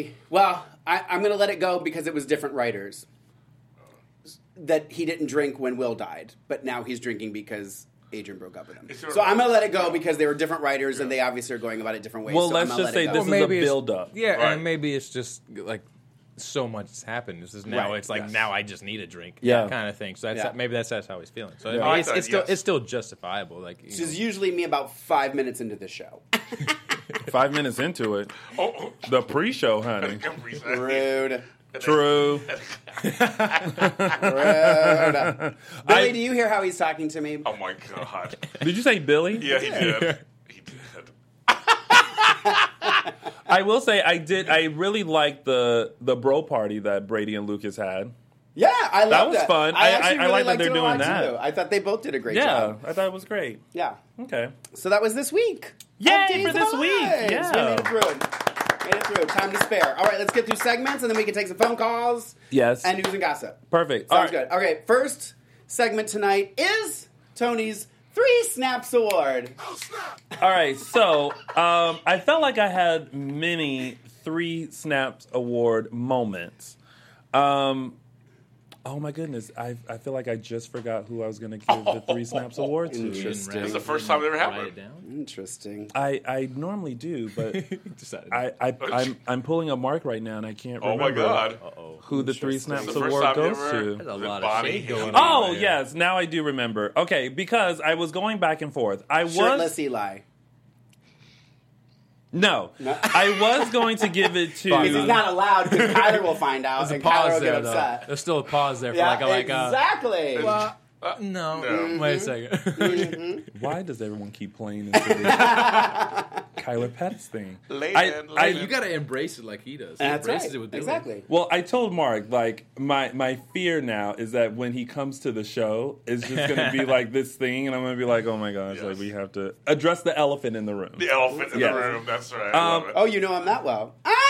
I'm going to let it go because it was different writers. That he didn't drink when Will died, but now he's drinking because Adrian broke up with him. So I'm going to let it go because they were different writers and they obviously are going about it different ways. Well, so let's just say this is a build-up. Yeah, Right. and maybe it's just like so much has happened. This is now Right, it's like yes. now I just need a drink, Yeah. kind of thing. So that's maybe that's how he's feeling. So Yeah. I mean, I like that, it's still justifiable. Like Which is usually me about 5 minutes into the show. 5 minutes into it. Oh, The pre-show, honey. Rude. True. Rude. Billy, do you hear how he's talking to me? oh my God. Did you say Billy? Yeah, he did. He did. I will say I really liked the bro party that Brady and Lucas had. Yeah, I love That was that. fun. I I actually really like that liked they're it a doing lot, that. too. I thought they both did a great Yeah, job. I thought it was great. Yeah. Okay. So that was this week. Yay Of Days for of this Our week. Lives. Yeah. We made it through it. Made it through. Time to spare. All right, let's get through segments and then we can take some phone calls. Yes. And news and gossip. Perfect. Sounds All right. good. Okay, first segment tonight is Tony's 3 Snaps Award. All right, so I felt like I had many 3 Snaps Award moments. Oh my goodness, I feel like I just forgot who I was going to give the 3 Snaps Award to. Interesting. It's the first time it ever write happened. it down. Interesting. I normally do, but Decided. I'm pulling a mark right now and I can't Oh remember my God. who the 3 Snaps It's the first Award time goes ever- to. There's a The lot Bonnie of shade going Hill. on. Oh, right yes, now I do remember. Okay, because I was going back and forth. Shirtless Eli. No, I was going to give it to. Because he's not allowed because Kyler will find out There's a and Kyler pause will there, get though. upset. There's still a pause there for Yeah, like exactly. No. Wait a second. Why does everyone keep playing into this Kyler Pettis thing? You got to embrace it like he does. He That's embraces right. it with Billy. Exactly. Well, I told Mark, like, my fear now is that when he comes to the show, it's just going to be like this thing, and I'm going to be like, oh my gosh, like, we have to address the elephant in the room. The elephant in the room, that's right. I love it. Oh, you know him that well.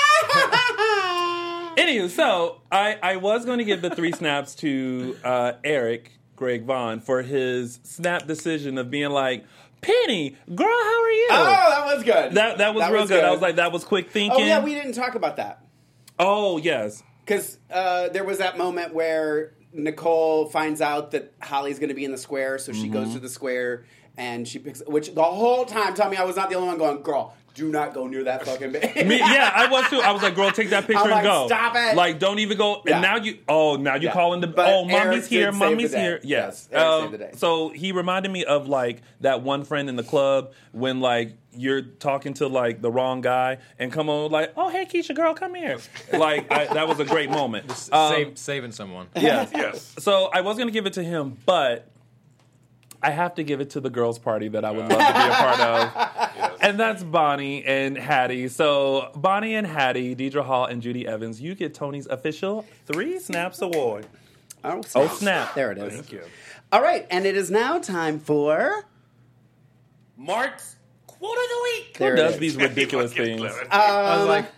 Anywho, so I was going to give the 3 snaps to Eric Greg Vaughn for his snap decision of being like, Penny, girl, how are you? Oh, that was good. That was real good. I was like, that was quick thinking. Oh, yeah, we didn't talk about that. Oh, yes. Because there was that moment where Nicole finds out that Holly's going to be in the square, so she goes to the square, and she picks... Which the whole time, tell me I was not the only one going, girl, do not go near that fucking baby. Yeah, I was too. I was like, girl, take that picture I'm like, and go. stop it. Like, don't even go. Yeah. And now you calling the... But mommy's Eric here, did save mommy's the day. here. Yes. Eric saved the day. So he reminded me of, like, that one friend in the club when, like, you're talking to, like, the wrong guy and come on like, oh, hey, Keisha, girl, come here. Like, that was a great moment. Saving someone. Yes. Yes. So I was going to give it to him, but I have to give it to the girls' party that I would love to be a part of. Yes. And that's Bonnie and Hattie. So Bonnie and Hattie, Deidre Hall, and Judy Evans, you get Tony's official 3 Snaps Award. Oh, snap. Oh, snap. There it is. Thank you. All right, and it is now time for... Mark's Quote of the Week. There Who it does is. these ridiculous things? I was like,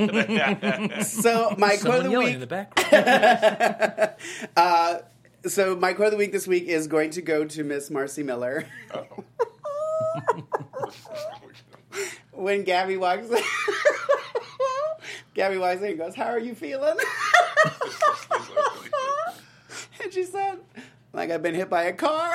So my quote of someone the yelling week... in the background. So my quote of the week this week is going to go to Miss Marcy Miller. When Gabby walks in, and goes, how are you feeling? And she said, like I've been hit by a car.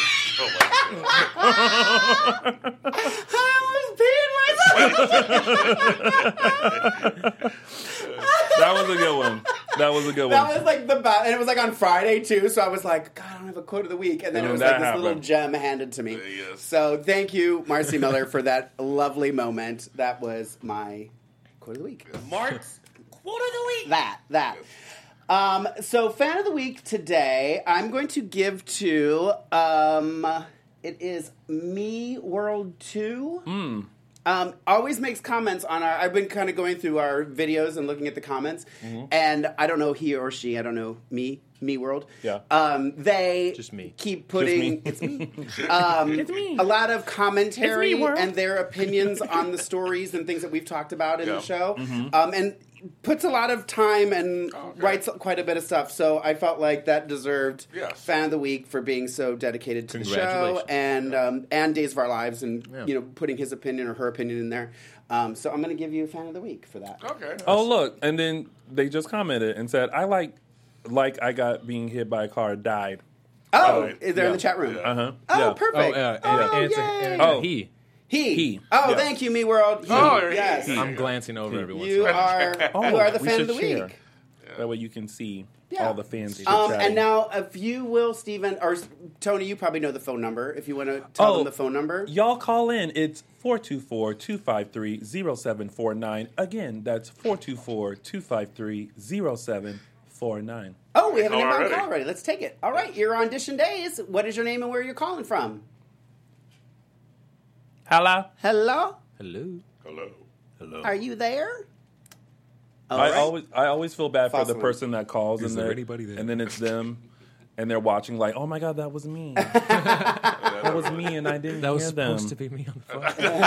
I was peeing myself. That was a good one. That was a good That one. was like the best. And it was like on Friday too, so I was like, God, I don't have a quote of the week. And then it was like this little gem handed to me. Yes. So thank you, Marcy Miller, for that lovely moment. That was my quote of the week. Mark's Quote of the Week. That. So fan of the week today, I'm going to give to, it is Me World 2. Always makes comments on I've been kind of going through our videos and looking at the comments, and I don't know he or she, I don't know, me World. Yeah. They Just me. keep putting, Just me. it's me. A lot of commentary It's me, World. and their opinions on the stories and things that we've talked about in Yeah. the show. And puts a lot of time and writes quite a bit of stuff. So I felt like that deserved Fan of the Week for being so dedicated to the show and Days of Our Lives and putting his opinion or her opinion in there. So I'm going to give you Fan of the Week for that. Okay. Oh, look. And then they just commented and said, I like I got being hit by a car, died. Oh, Right. is there in the chat room? Uh-huh. Oh, Yeah. perfect. He. He. Yeah. Thank you, Me World. He. Oh, yes. he. I'm glancing over every once in You a while. are the we Fan should of the share. Week. That way you can see Yeah. all the fans. And now, if you will, Stephen, or Tony, you probably know the phone number. If you want to tell them the phone number. Y'all call in. It's 424-253-0749. Again, that's 424-253-0749. Oh, we have an Call inbound already. call already. Let's take it. All right, you're on Dish and Days. What is your name and where are you calling from? Hello? Hello? Hello. Hello. Are you there? I always feel bad for the Fossilin. person that calls Is and there anybody there? and then it's them and they're watching like, oh my God, that was me. That was me and I didn't That was hear them. supposed to be me on the phone.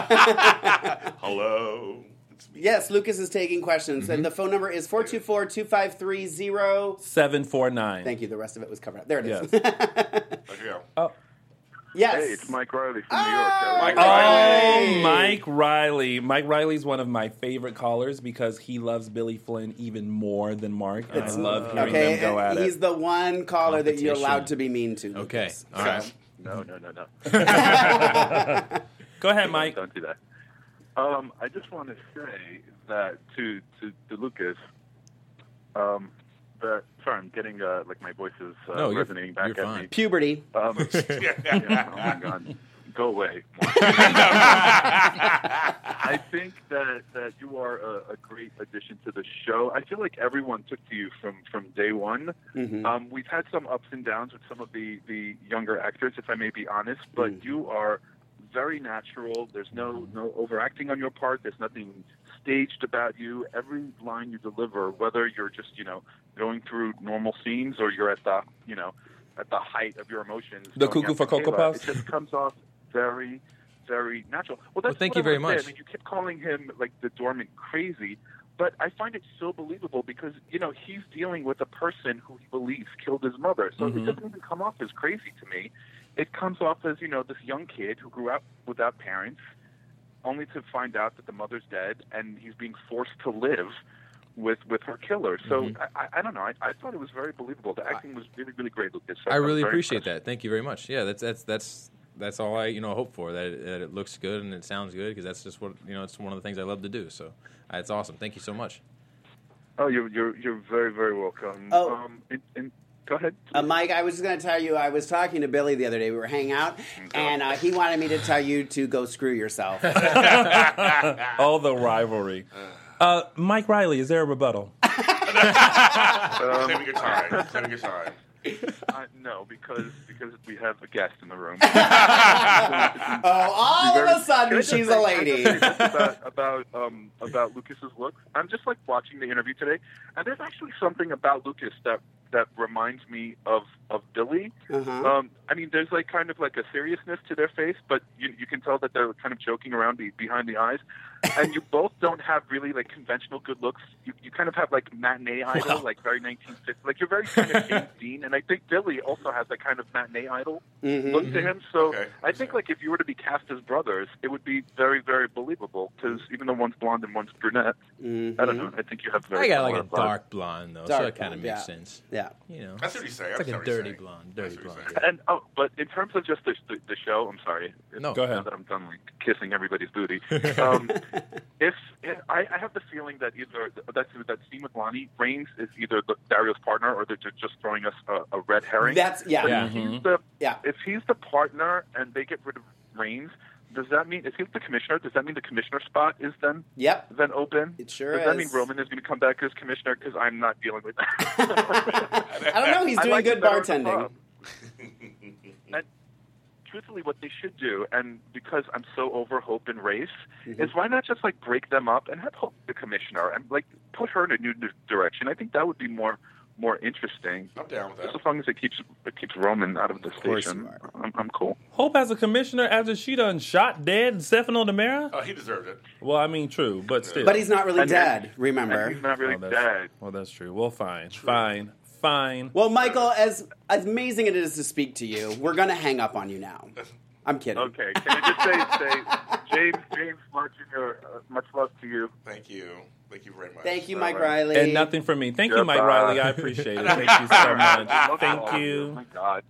Hello. It's me. Yes, Lucas is taking questions. And the phone number is 424-253-0. 749. Thank you. The rest of it was covered up. There it is. Yes. Okay. Yes. Hey, it's Mike Riley from New York. Mike Oh, Riley. Mike Riley. Mike Riley's one of my favorite callers because he loves Billy Flynn even more than Mark. And I love hearing them go at he's it. the one caller that you're Competition. allowed to be mean to. Okay. Lucas. All right. No. Go ahead, Mike. Don't do that. I just want to say that to Lucas, that sorry, I'm getting like my voice is No, you're- resonating back you're at fine. me. Puberty. Yeah, oh my God, go away. I think that you are a great addition to the show. I feel like everyone took to you from day one. Mm-hmm. We've had some ups and downs with some of the younger actors, if I may be honest, but you are very natural. There's no overacting on your part. There's nothing staged about you. Every line you deliver, whether you're just, going through normal scenes or you're at the height of your emotions. The Cuckoo for Cocoa Puffs? It just comes off very, very natural. Well, thank you very much. I mean, you kept calling him like the dormant crazy, but I find it so believable because, he's dealing with a person who he believes killed his mother. So it doesn't even come off as crazy to me. It comes off as, this young kid who grew up without parents, only to find out that the mother's dead, and he's being forced to live with her killer. So I don't know. I thought it was very believable. The acting was really, really great, Lucas. I really appreciate that. Thank you very much. Yeah, that's all I hope for. That it looks good and it sounds good, because that's just what it's one of the things I love to do. So it's awesome. Thank you so much. Oh, you're very, very welcome. Oh. Go ahead. Mike, I was just going to tell you, I was talking to Billy the other day. We were hanging out, and he wanted me to tell you to go screw yourself. Oh, the rivalry. Mike Riley, is there a rebuttal? Claiming your time. Claiming your time. No, because we have a guest in the room. All of a sudden, she's a lady. About Lucas's looks. I'm just like watching the interview today, and there's actually something about Lucas that reminds me of Billy. Uh-huh. I mean, there's like kind of like a seriousness to their face, but you can tell that they're kind of joking around behind the eyes. And you both don't have really like conventional good looks. You kind of have like matinee idol, like very 1950s. Like you're very kind of James Dean, and I think Billy also has that kind of matinee idol look to him. So I think like if you were to be cast as brothers, it would be very, very believable, because even though one's blonde and one's brunette, I don't know. I think you have very. I got like a similar dark blonde though, so it kind of makes sense. Yeah. That's what he's saying. It's like a dirty blonde. And but in terms of just the show, I'm sorry. No, go ahead. Now that I'm done like kissing everybody's booty. If I have the feeling that either that scene with Lonnie Raines is either Dario's partner, or they're just throwing us a red herring. That's If he's the partner and they get rid of Raines, does that mean if he's the commissioner? Does that mean the commissioner spot is then open? It sure does that is. mean Roman is going to come back as commissioner? Because I'm not dealing with that. I don't know. He's doing like good it better at the bartending. club. And truthfully, what they should do, and because I'm so over Hope and Race, is why not just like break them up and have Hope the commissioner and like put her in a new direction? I think that would be more interesting. I'm down with that. Just as long as it keeps Roman out of the station, I'm cool. Hope as a commissioner after she done shot dead Stefano Demera? Oh, he deserved it. Well, I mean, true, but still. But he's not really dead, And remember? he's not really dead. Well, that's true. Well, fine. Well, Michael, as amazing it is to speak to you, we're going to hang up on you now. I'm kidding. Okay, can I just say James Mark Jr., much love to you. Thank you. Thank you very much. Thank you, Mike Riley. And nothing for me. Thank you, Mike Goodbye. Riley. I appreciate it. Thank you so much. Thank you. Oh my God.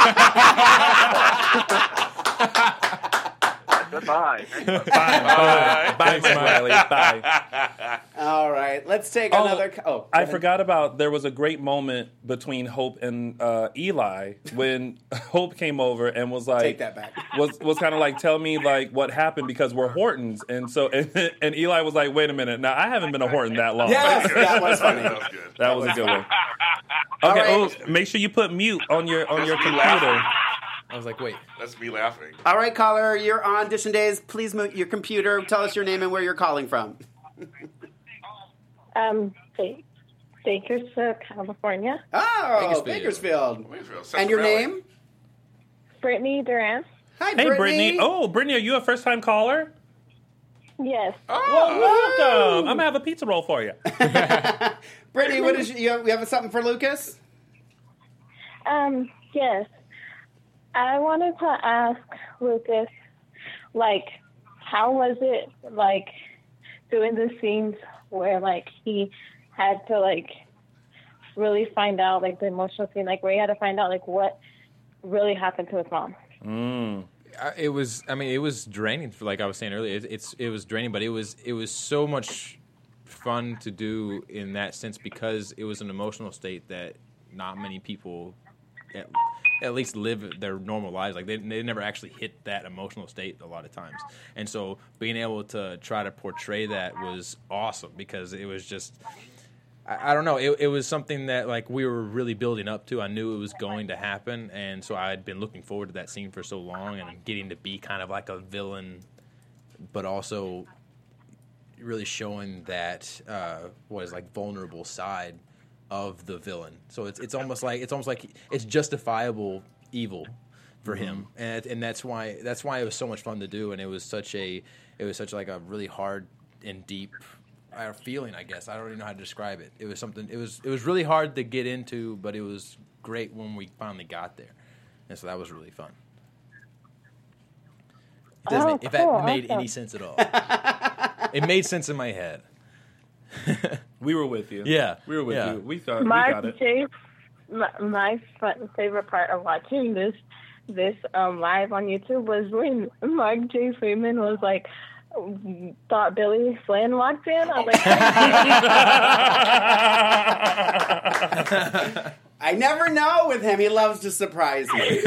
Goodbye. Bye, Mike Riley. Bye. All right, let's take another. I forgot about. There was a great moment between Hope and Eli when Hope came over and was like, Take that back. Was kind of like, tell me like what happened because we're Hortons, and so and Eli was like, wait a minute, now I haven't been a Horton that long. Yes, that was funny. That was good. That was a good one. All Okay, right. make sure you put mute on your computer. I was like, wait. That's me laughing. All right, caller, you're on Dish and Days. Please mute your computer. Tell us your name and where you're calling from. Bakersfield, California. Oh, Bakersfield. And your name? Brittany Duran. Hi, Hey, Brittany. Brittany. Oh, Brittany, are you a first-time caller? Yes. Well, welcome. I'm gonna have a pizza roll for you. Brittany, what is you have something for Lucas? Yes. I wanted to ask Lucas, like, how was it, like, doing the scenes where, like, he had to, like, really find out, like, the emotional scene, like, where he had to find out, like, what really happened to his mom? It was draining. Like I was saying earlier, it was draining, but it was so much fun to do in that sense because it was an emotional state that not many people at least live their normal lives. Like they never actually hit that emotional state a lot of times, and so being able to try to portray that was awesome because it was just. I don't know. It was something that like we were really building up to. I knew it was going to happen, and so I had been looking forward to that scene for so long, and getting to be kind of like a villain, but also really showing that what is like vulnerable side of the villain. So it's almost like it's justifiable evil for him, and that's why it was so much fun to do, and it was such like a really hard and deep feeling, I guess. I don't even know how to describe it. It was something. It was really hard to get into, but it was great when we finally got there, and so that was really fun. If that made any sense at all. It made sense in my head. We were with you. Yeah, we were with you. We thought we got it. My favorite part of watching this live on YouTube was when Mark J. Freeman was like, thought Billy Flynn walked in. I was like, I never know with him. He loves to surprise me.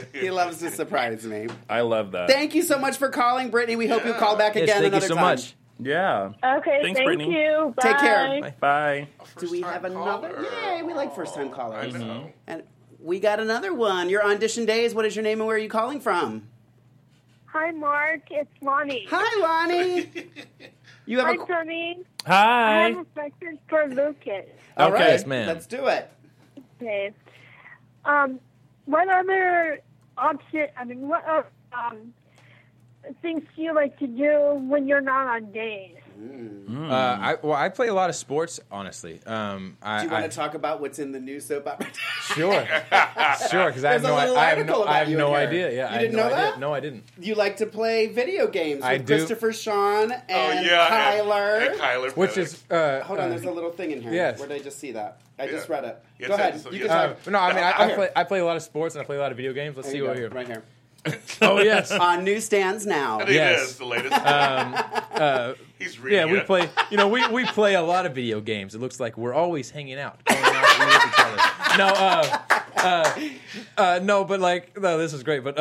I love that. Thank you so much for calling, Brittany. We hope you call back again another time. Thank you so much. Yeah. Okay, thanks, thank Brittany. you. Bye. Take care. Bye. Do we have another? Yay, we like first-time callers. Mm-hmm. And we got another one. You're on Dish and Days. What is your name and where are you calling from? Hi, Mark. It's Lonnie. Hi, Lonnie. You have Hi, Tony. Hi. I have a question for Lucas. All right, yes, ma'am. Let's do it. Okay. What other what things do you like to do when you're not on days? I play a lot of sports, honestly. Do you want to talk about what's in the new soap opera? Sure, because I have no idea. Yeah, you didn't know that? No, I didn't. You like to play video games with Christopher Sean and Kyler. And Kyler, which is hold on. There's a little thing in here. Yes. Where did I just see that? I just read it. Yes, Go ahead. You can talk. No, I mean I play a lot of sports and I play a lot of video games. Let's see what here. Right here. Oh yes, on newsstands now. It is the latest. He's reading. Yeah, we play. You know, we play a lot of video games. It looks like we're always hanging out, going out with each other. No, but like, no, this is great. But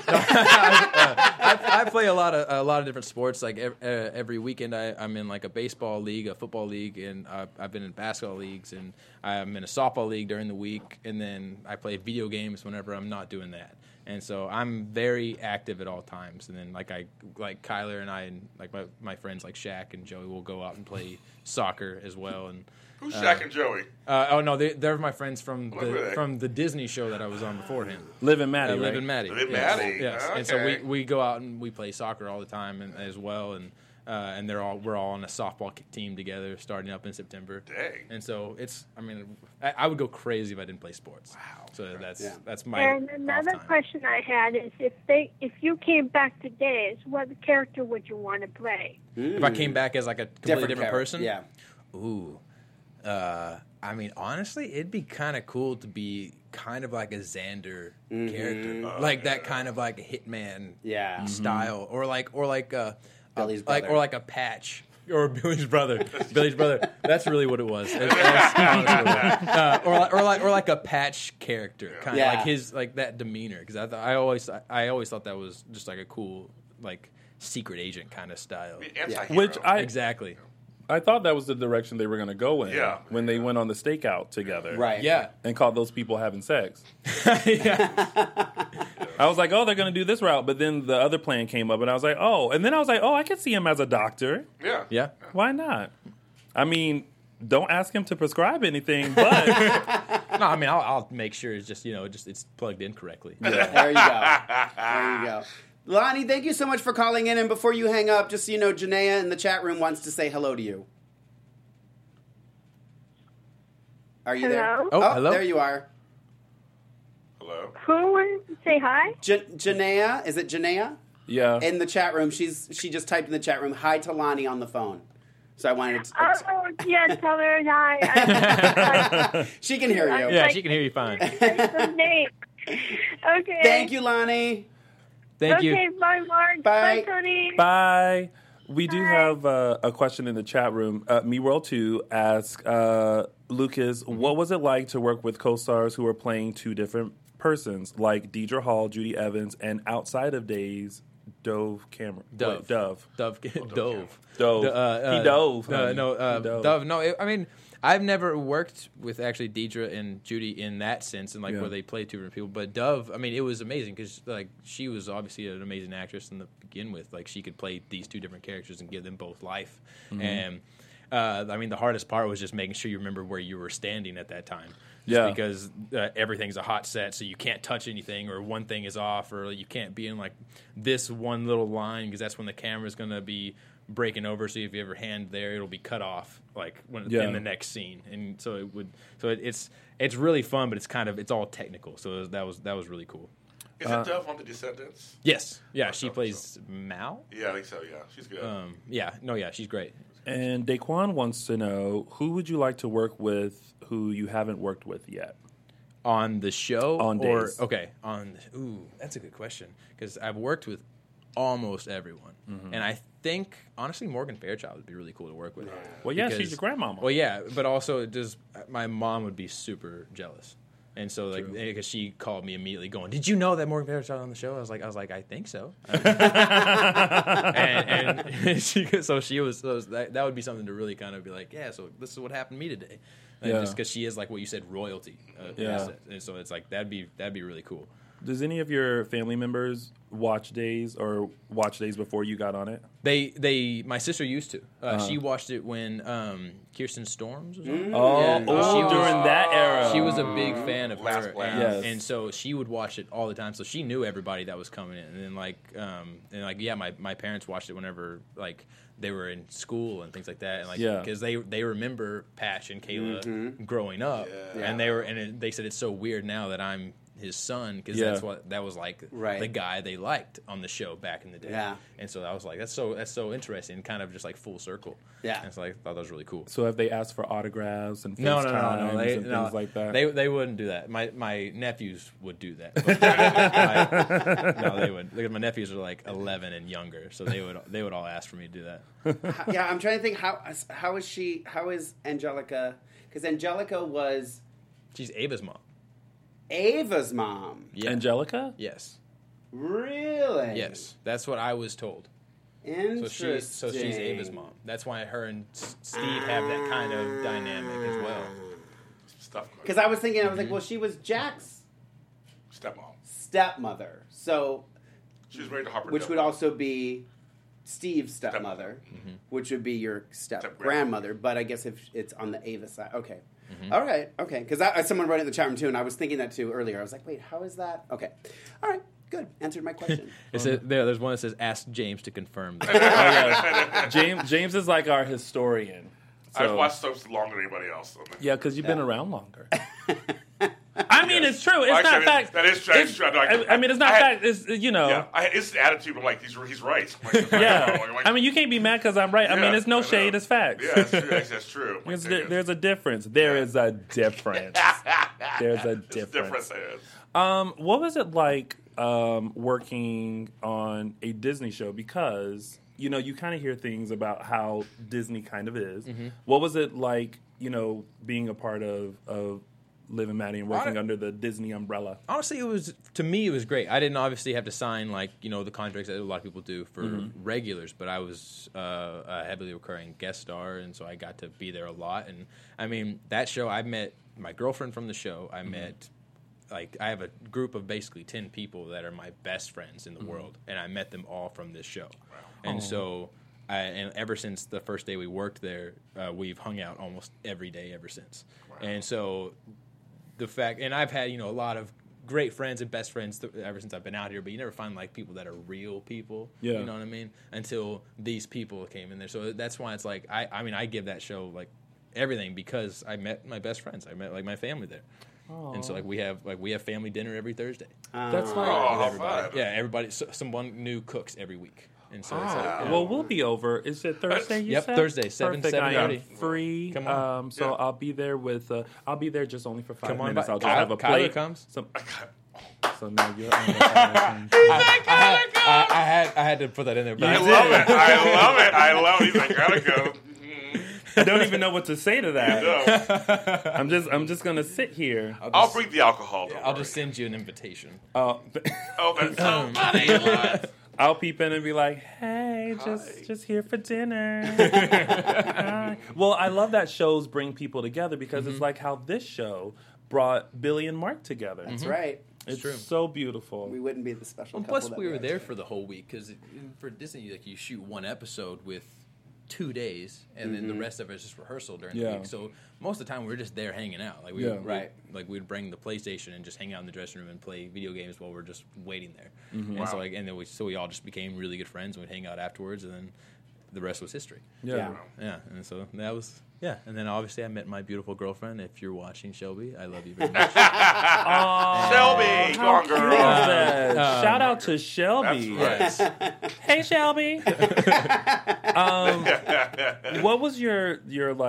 I play a lot of different sports. Like every weekend, I'm in like a baseball league, a football league, and I've been in basketball leagues, and I'm in a softball league during the week, and then I play video games whenever I'm not doing that. And so I'm very active at all times. And then like Kyler and I and like my friends like Shaq and Joey will go out and play soccer as well. And who's Shaq and Joey? Oh no, they're my friends from the Disney show that I was on beforehand. Liv and Maddie, Liv and Maddie. Maddie. Yes. Okay. And so we go out and we play soccer all the time as well. And we're all on a softball team together starting up in September. Dang. And so I would go crazy if I didn't play sports. Wow. So that's my. And another question I had is if you came back to Days, what character would you want to play? If I came back as like a completely different person? Yeah. Ooh. I mean, honestly, it'd be kind of cool to be kind of like a Xander character, like that kind of like a hitman style, or like Billy's brother. or like a Patch. Or Billy's brother. That's really what it was. That's or like a Patch character, kind of like his that demeanor. Because I always thought that was just like a cool like secret agent kind of style. Which exactly. I thought that was the direction they were going to go in when they went on the stakeout together. Right. Yeah. And caught those people having sex. Yeah. I was like, oh, they're going to do this route. But then the other plan came up, and I was like, oh. And then I was like, oh, I could see him as a doctor. Yeah. Yeah. Why not? I mean, don't ask him to prescribe anything, but... No, I mean, I'll make sure it's just, it's plugged in correctly. Yeah. There you go. Lonnie, thank you so much for calling in. And before you hang up, just so you know, Janaea in the chat room wants to say hello to you. Are you there? Oh, hello. There you are. Hello. Who wanted to say hi? Janaea, is it Janaea? Yeah. In the chat room, she just typed in the chat room, hi to Lonnie on the phone. So I wanted to... Oh, yeah, tell her hi. She can hear you. Yeah, she can hear you fine. Okay. Thank you, Lonnie. Thank you. Okay, bye, Mark. Bye. Bye, Tony. Bye. We do have a question in the chat room. MeWorld2 asks, Lucas, what was it like to work with co-stars who are playing two different persons, like Deidre Hall, Judy Evans, and outside of Days, Dove Cameron. Dove. Wait, Dove. Dove. Dove. Dove. He dove. No, honey. no, He dove. Dove. No, I mean, I've never worked with actually Deidre and Judy in that sense, and like Yeah. where they play two different people. But Dove, I mean, it was amazing because like she was obviously an amazing actress in the begin with. Like she could play these two different characters and give them both life. And I mean, the hardest part was just making sure you remember where you were standing at that time. Yeah. Because everything's a hot set, so you can't touch anything, or one thing is off, or you can't be in like this one little line because that's when the camera's going to be breaking over. So if you have your hand there, it'll be cut off like when in the next scene, and so it would. So it's really fun, but it's all technical. So that was really cool. Is it Dove on The Descendants? Yes, yeah, she plays Mal. Yeah, I think so. Yeah, she's good. She's great. And Daquan wants to know, who would you like to work with who you haven't worked with yet? On the show? On days. Okay, that's a good question. Because I've worked with almost everyone. And I think, honestly, Morgan Fairchild would be really cool to work with. Well, yeah, she's your grandmama. Well, yeah, but also my mom would be super jealous. And so, like, because she called me immediately, going, "Did you know that Morgan Fairchild on the show?" I was like, I think so. and she was that would be something to really kind of be like, yeah. So this is what happened to me today, just because she is like what you said, royalty. And so it's like that'd be really cool. Does any of your family members watch Days before you got on it? My sister used to. She watched it when Kirsten Storms was on. During that era. She was a big fan of Last her, Blast. and so she would watch it all the time. So she knew everybody that was coming in, and then my parents watched it whenever like they were in school and things like that, and because they remember Patch and Kayla growing up, and they said it's so weird now that I'm his son, because that was like the guy they liked on the show back in the day. And so I was like, that's so interesting, kind of just like full circle. And so I thought that was really cool. So have they asked for autograms and No, FaceTimes and things like that? They wouldn't do that. My nephews would do that. No, they wouldn't. Because my nephews are like 11 and younger, so they would all ask for me to do that. Yeah, I'm trying to think how is Angelica? Because Angelica was she's Ava's mom. Ava's mom. Yeah. Angelica? Yes. Really? Yes. That's what I was told. Interesting. So she's Ava's mom. That's why her and Steve have that kind of dynamic as well. Because I was thinking, like, well, she was Jack's stepmother. So she was married to Harper, which would also be Steve's stepmother, which would be your step-grandmother. But I guess if it's on the Ava side, okay. All right, okay. Because someone wrote it in the chat room too, and I was thinking that too earlier. I was like, wait, how is that? Okay. All right, good. Answered my question. There's one that says, ask James to confirm that. James is like our historian. So. I've watched soaps longer than anybody else. So yeah, because you've been around longer. I mean, it's true. It's not fact. That is true. I mean, it's not fact. It's, it's an attitude. I'm like, he's right. Like, I mean, you can't be mad because I'm right. I mean, it's no shade. It's facts. Yeah, that's true. That's true. There's a difference. There is a difference. There's a difference. What was it like working on a Disney show? Because, you kind of hear things about how Disney kind of is. What was it like, being a part of Liv and Maddie and working under the Disney umbrella? Honestly, to me it was great. I didn't obviously have to sign the contracts that a lot of people do for regulars, but I was a heavily recurring guest star, and so I got to be there a lot. And I mean, that show, I met my girlfriend from the show. I met I have a group of basically 10 people that are my best friends in the world, and I met them all from this show. Wow. And so and ever since the first day we worked there, we've hung out almost every day ever since. Wow. And so the fact, and I've had, a lot of great friends and best friends ever since I've been out here, but you never find people that are real people. You know what I mean? Until these people came in there. So that's why it's like, I give that show everything, because I met my best friends. I met my family there. Aww. And so we have family dinner every Thursday. That's everybody. Yeah, everybody. Someone new cooks every week. And so it's well, we'll be over. Is it Thursday? You said? Thursday, 7:30. I am free. Come on. So I'll be there I'll be there just only for 5 minutes. I'll just have a plate. Comes. So now you're. I had to put that in there. But I love it. He's like, gotta go. I don't even know what to say to that. I'm just gonna sit here. I'll bring the alcohol. I'll just send you an invitation. Oh, that's so funny. I'll peep in and be like, "Hey, just here for dinner." Hi. Well, I love that shows bring people together because it's like how this show brought Billy and Mark together. That's right. It's true. so beautiful. We wouldn't be the special couple Plus, that we were there are. for the whole week because for Disney, like you shoot one episode with 2 days, and then the rest of it is just rehearsal during the week. So most of the time, we were just there hanging out. Like we'd bring the PlayStation and just hang out in the dressing room and play video games while we're just waiting there. And so we all just became really good friends, and we'd hang out afterwards, and then the rest was history. Yeah. And so that was. Yeah, and then obviously I met my beautiful girlfriend. If you're watching, Shelby, I love you very much. Shelby, go on, girl. Shout out to Shelby. Yes. Hey, Shelby. What was your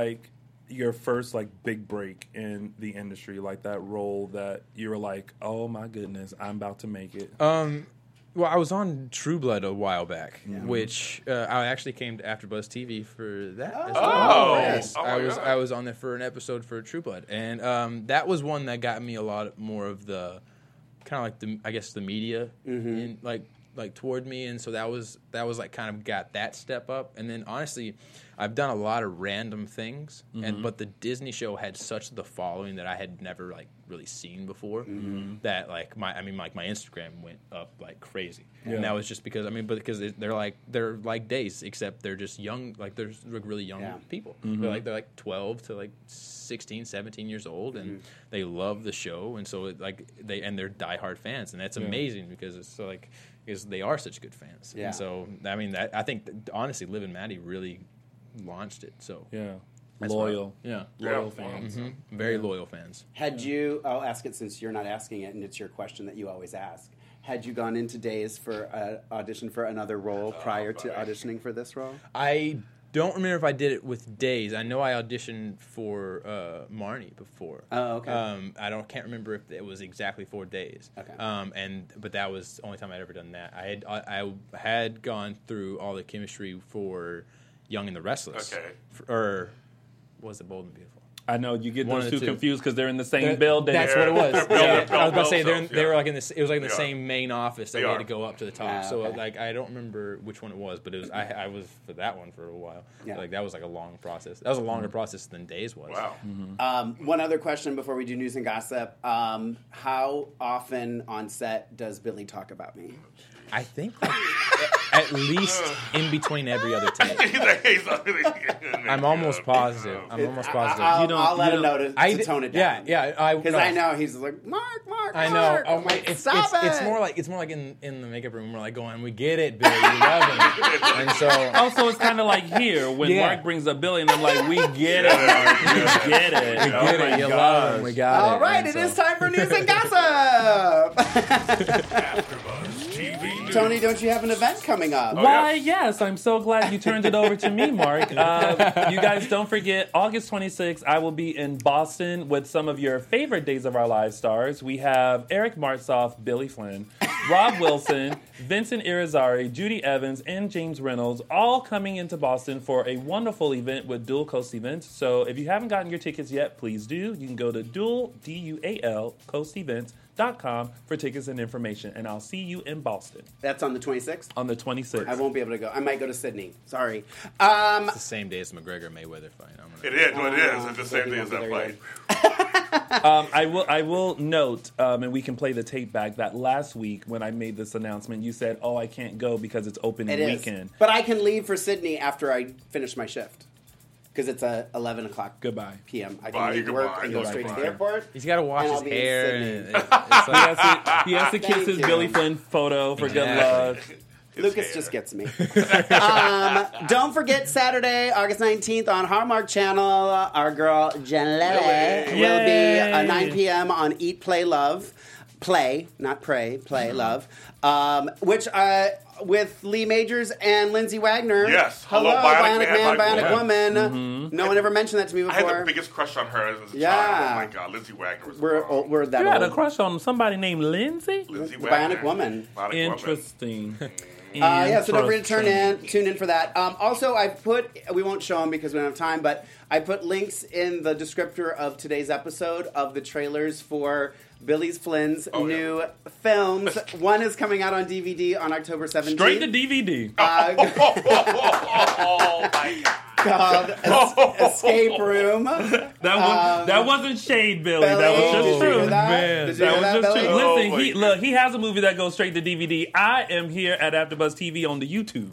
first like big break in the industry? Like that role that you were like, oh my goodness, I'm about to make it. Well, I was on True Blood a while back, which I actually came to AfterBuzz TV for that. As well. Yes. I was on there for an episode for True Blood, and that was one that got me a lot more of the kind of like the media in, like toward me, and so that was like kind of got that step up. And then honestly, I've done a lot of random things, but the Disney show had such the following that I had never like really seen before. That like my Instagram went up like crazy, and that was just because because they're like Days, except they're just young, like they're really young people. They're like 12 to like 16, 17 years old, and they love the show, and so they're diehard fans, and that's amazing because it's so like. Because they are such good fans, and so I think honestly, Liv and Maddie really launched it. So loyal, loyal fans, very loyal fans. Had you? I'll ask it since you're not asking it, and it's your question that you always ask. Had you gone into Days for audition for another role prior to auditioning for this role? I don't remember if I did it with Days. I know I auditioned for Marnie before. Oh, okay. Can't remember if it was exactly 4 days. Okay. But that was the only time I'd ever done that. I had gone through all the chemistry for Young and the Restless. Okay. Or was it Bold and Beautiful? I know you get One those of two the two. confused because they're in the same building. That's what it was. I was about to say themselves, they were like in this. It was like in the They are. same main office that They we had are. to go up to the top. Ah, So okay. like I don't remember which one it was, but it was I was for that one for a while. Yeah. Like that was like a long process. That was a longer process than Days was. Wow. One other question before we do news and gossip: how often on set does Billy talk about me? I think like, at least in between every other take. I'm almost positive. I'll let him know to tone it down. Yeah. Because I know he's like Mark. I know. Mark. Oh I'm my! like, It's stop it. more like in the makeup room. We're like going, we get it, Billy. You love him, and so Also, it's kind of like here when Mark brings up Billy, and I'm like, we get it, Mark. We get it. we get it. You love him. We got it. All right, And it so- is time for news and gossip. AfterBuzz TV News. Tony, don't you have an event coming up? Why, yes. I'm so glad you turned it over to me, Mark. You guys, don't forget, August 26th, I will be in Boston with some of your favorite Days of Our Lives stars. We have Eric Martzoff, Billy Flynn, Rob Wilson, Vincent Irizarry, Judy Evans, and James Reynolds, all coming into Boston for a wonderful event with Dual Coast Events. So if you haven't gotten your tickets yet, please do. You can go to Dual, D-U-A-L, coastevents.com for tickets and information. And I'll see you in Boston. That's on the 26th? On the 26th. I won't be able to go. I might go to Sydney. Sorry. It's the same day as the McGregor Mayweather fight. It is. It's the same thing as that fight. I will note, and we can play the tape back, that last week when I made this announcement, you said, oh, I can't go because it's opening weekend. But I can leave for Sydney after I finish my shift. Because it's 11 o'clock Goodbye. p.m. I can leave work and go straight to the airport. He's got to wash And his I'll be in hair. Sydney. And it's like, He has to kiss Thank his you. Billy Flynn photo for good Exactly. luck. Lucas just gets me. Don't forget Saturday, August 19th on Hallmark Channel, our girl Jen Lele will be 9 p.m. on Eat, Play, Love. Play, not pray, play, love. Which, with Lee Majors and Lindsay Wagner. Yes. Hello, Bionic Man, Bionic Yeah. Woman. No one ever mentioned that to me I had before. the biggest crush on her as a Yeah. child. Oh my God, Lindsay Wagner was We're that You had a old. crush on somebody named Lindsay? Lindsay Bionic Wagner. Woman. Bionic Interesting. Yeah, so don't forget to tune in for that. Also, we won't show them because we don't have time, but I put links in the descriptor of today's episode of the trailers for Billy Flynn's new films. One is coming out on DVD on October 17th. Straight to DVD. Oh my God. Called Escape Room. That wasn't shade, Billy. That was Did you just hear true. that? Man, Did you hear was that, just Billy? true. Oh, Listen, my he has a movie that goes straight to DVD. I am here at AfterBuzz TV on the YouTube.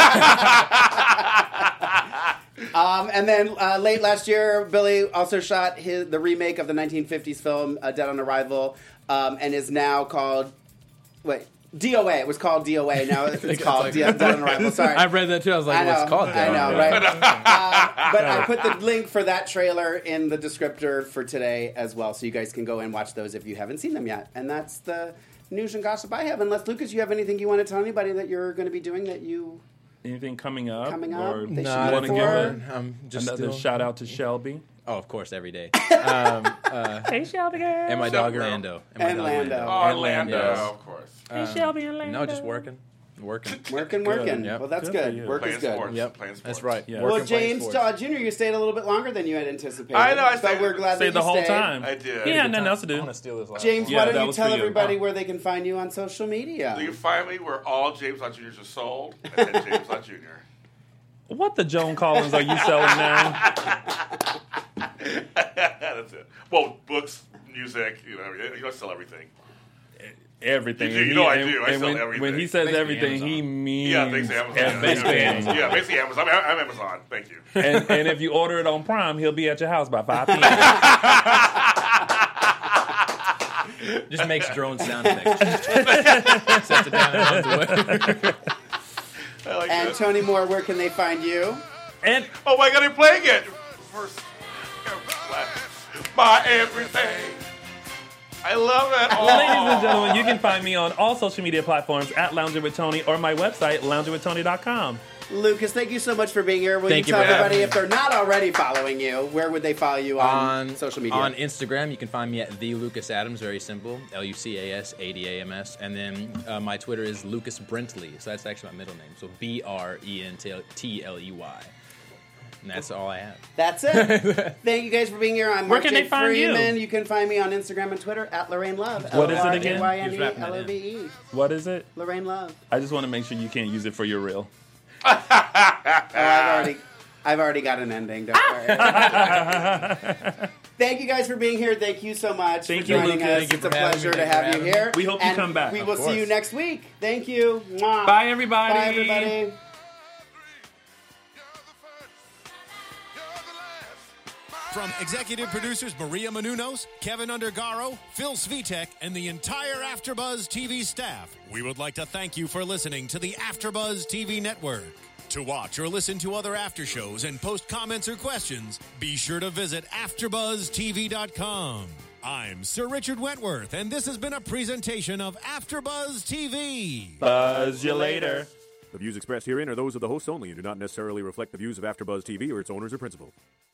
And then late last year, Billy also shot the remake of the 1950s film Dead on Arrival, and is now called DOA. It was called DOA. Now it's called Dead on Arrival. Sorry, I read that too. I was like, what's called I that? know, right? But I put the link for that trailer in the descriptor for today as well, so you guys can go and watch those if you haven't seen them yet. And that's the news and gossip I have. Unless, Lucas, you have anything you want to tell anybody that you're going to be doing that you... Anything coming up? Coming up? Or They you should want to look give forward. another shout out to Shelby? Oh, of course, every day. Hey, Shelby girl. And my dog Shelby. Lando. And Lando. Oh, Orlando, Yes. of course. Hey, Shelby and Lando. No, just working. Working. Yep. Well, that's Good for good. you. Work Playing is good. sports. Yep, Playing sports. that's right. Yeah. Well, Working, playing James sports. Jr., you stayed a little bit longer than you had anticipated. I know, I So stayed- we're glad Stayed that the you whole stayed. time. I did. He had nothing else to I do. want to steal this last James, Yeah, why that don't you was tell for you. everybody where they can find you on social media? You can find me where all James Lott Juniors are sold, and then James Lott Jr. What the Joan Collins are you selling now? That's it. Well, books, music, you don't sell everything. Everything. You know I do. I and sell when, everything. When he says Basically everything, Amazon. he means Yeah, basically Amazon. everything. Yeah, basically Amazon. I'm Amazon. Thank you. and if you order it on Prime, he'll be at your house by 5 p.m. Just makes drone sound effects. Sets it down and runs away. I like And that. Tony Moore, where can they find you? And Oh my God, they're playing it. First, my everything. I love it. Oh. ladies and gentlemen, you can find me on all social media platforms at Lounging with Tony or my website, loungingwithtony.com. Lucas, thank you so much for being here. Will Thank you you tell for having everybody me. if they're not already following you, where would they follow you on social media? On Instagram, you can find me at the Lucas Adams. Very simple, LucasAdams. And then my Twitter is Lucas Brentley. So that's actually my middle name. So BRENTLEY. And that's all I have. That's it. Thank you guys for being here. I'm Where Mark can J. they find you? Freeman. You can find me on Instagram and Twitter at Lorraine Love. What is it again? LORAINELOVE. What is it? Lorraine Love. I just want to make sure you can't use it for your real. I've already got an ending. Don't worry. Thank you guys for being here. Thank you so much Thank for you, joining Lucas. us. Thank you It's a for having pleasure me. to Thank you for have you having here. We hope you And come back. We Of will see course. you next week. Thank you. Mwah. Bye, everybody. Bye, everybody. From executive producers Maria Menounos, Kevin Undergaro, Phil Svitek, and the entire AfterBuzz TV staff, we would like to thank you for listening to the AfterBuzz TV network. To watch or listen to other after shows and post comments or questions, be sure to visit AfterBuzzTV.com. I'm Sir Richard Wentworth, and this has been a presentation of AfterBuzz TV. Buzz you later. The views expressed herein are those of the hosts only and do not necessarily reflect the views of AfterBuzz TV or its owners or principals.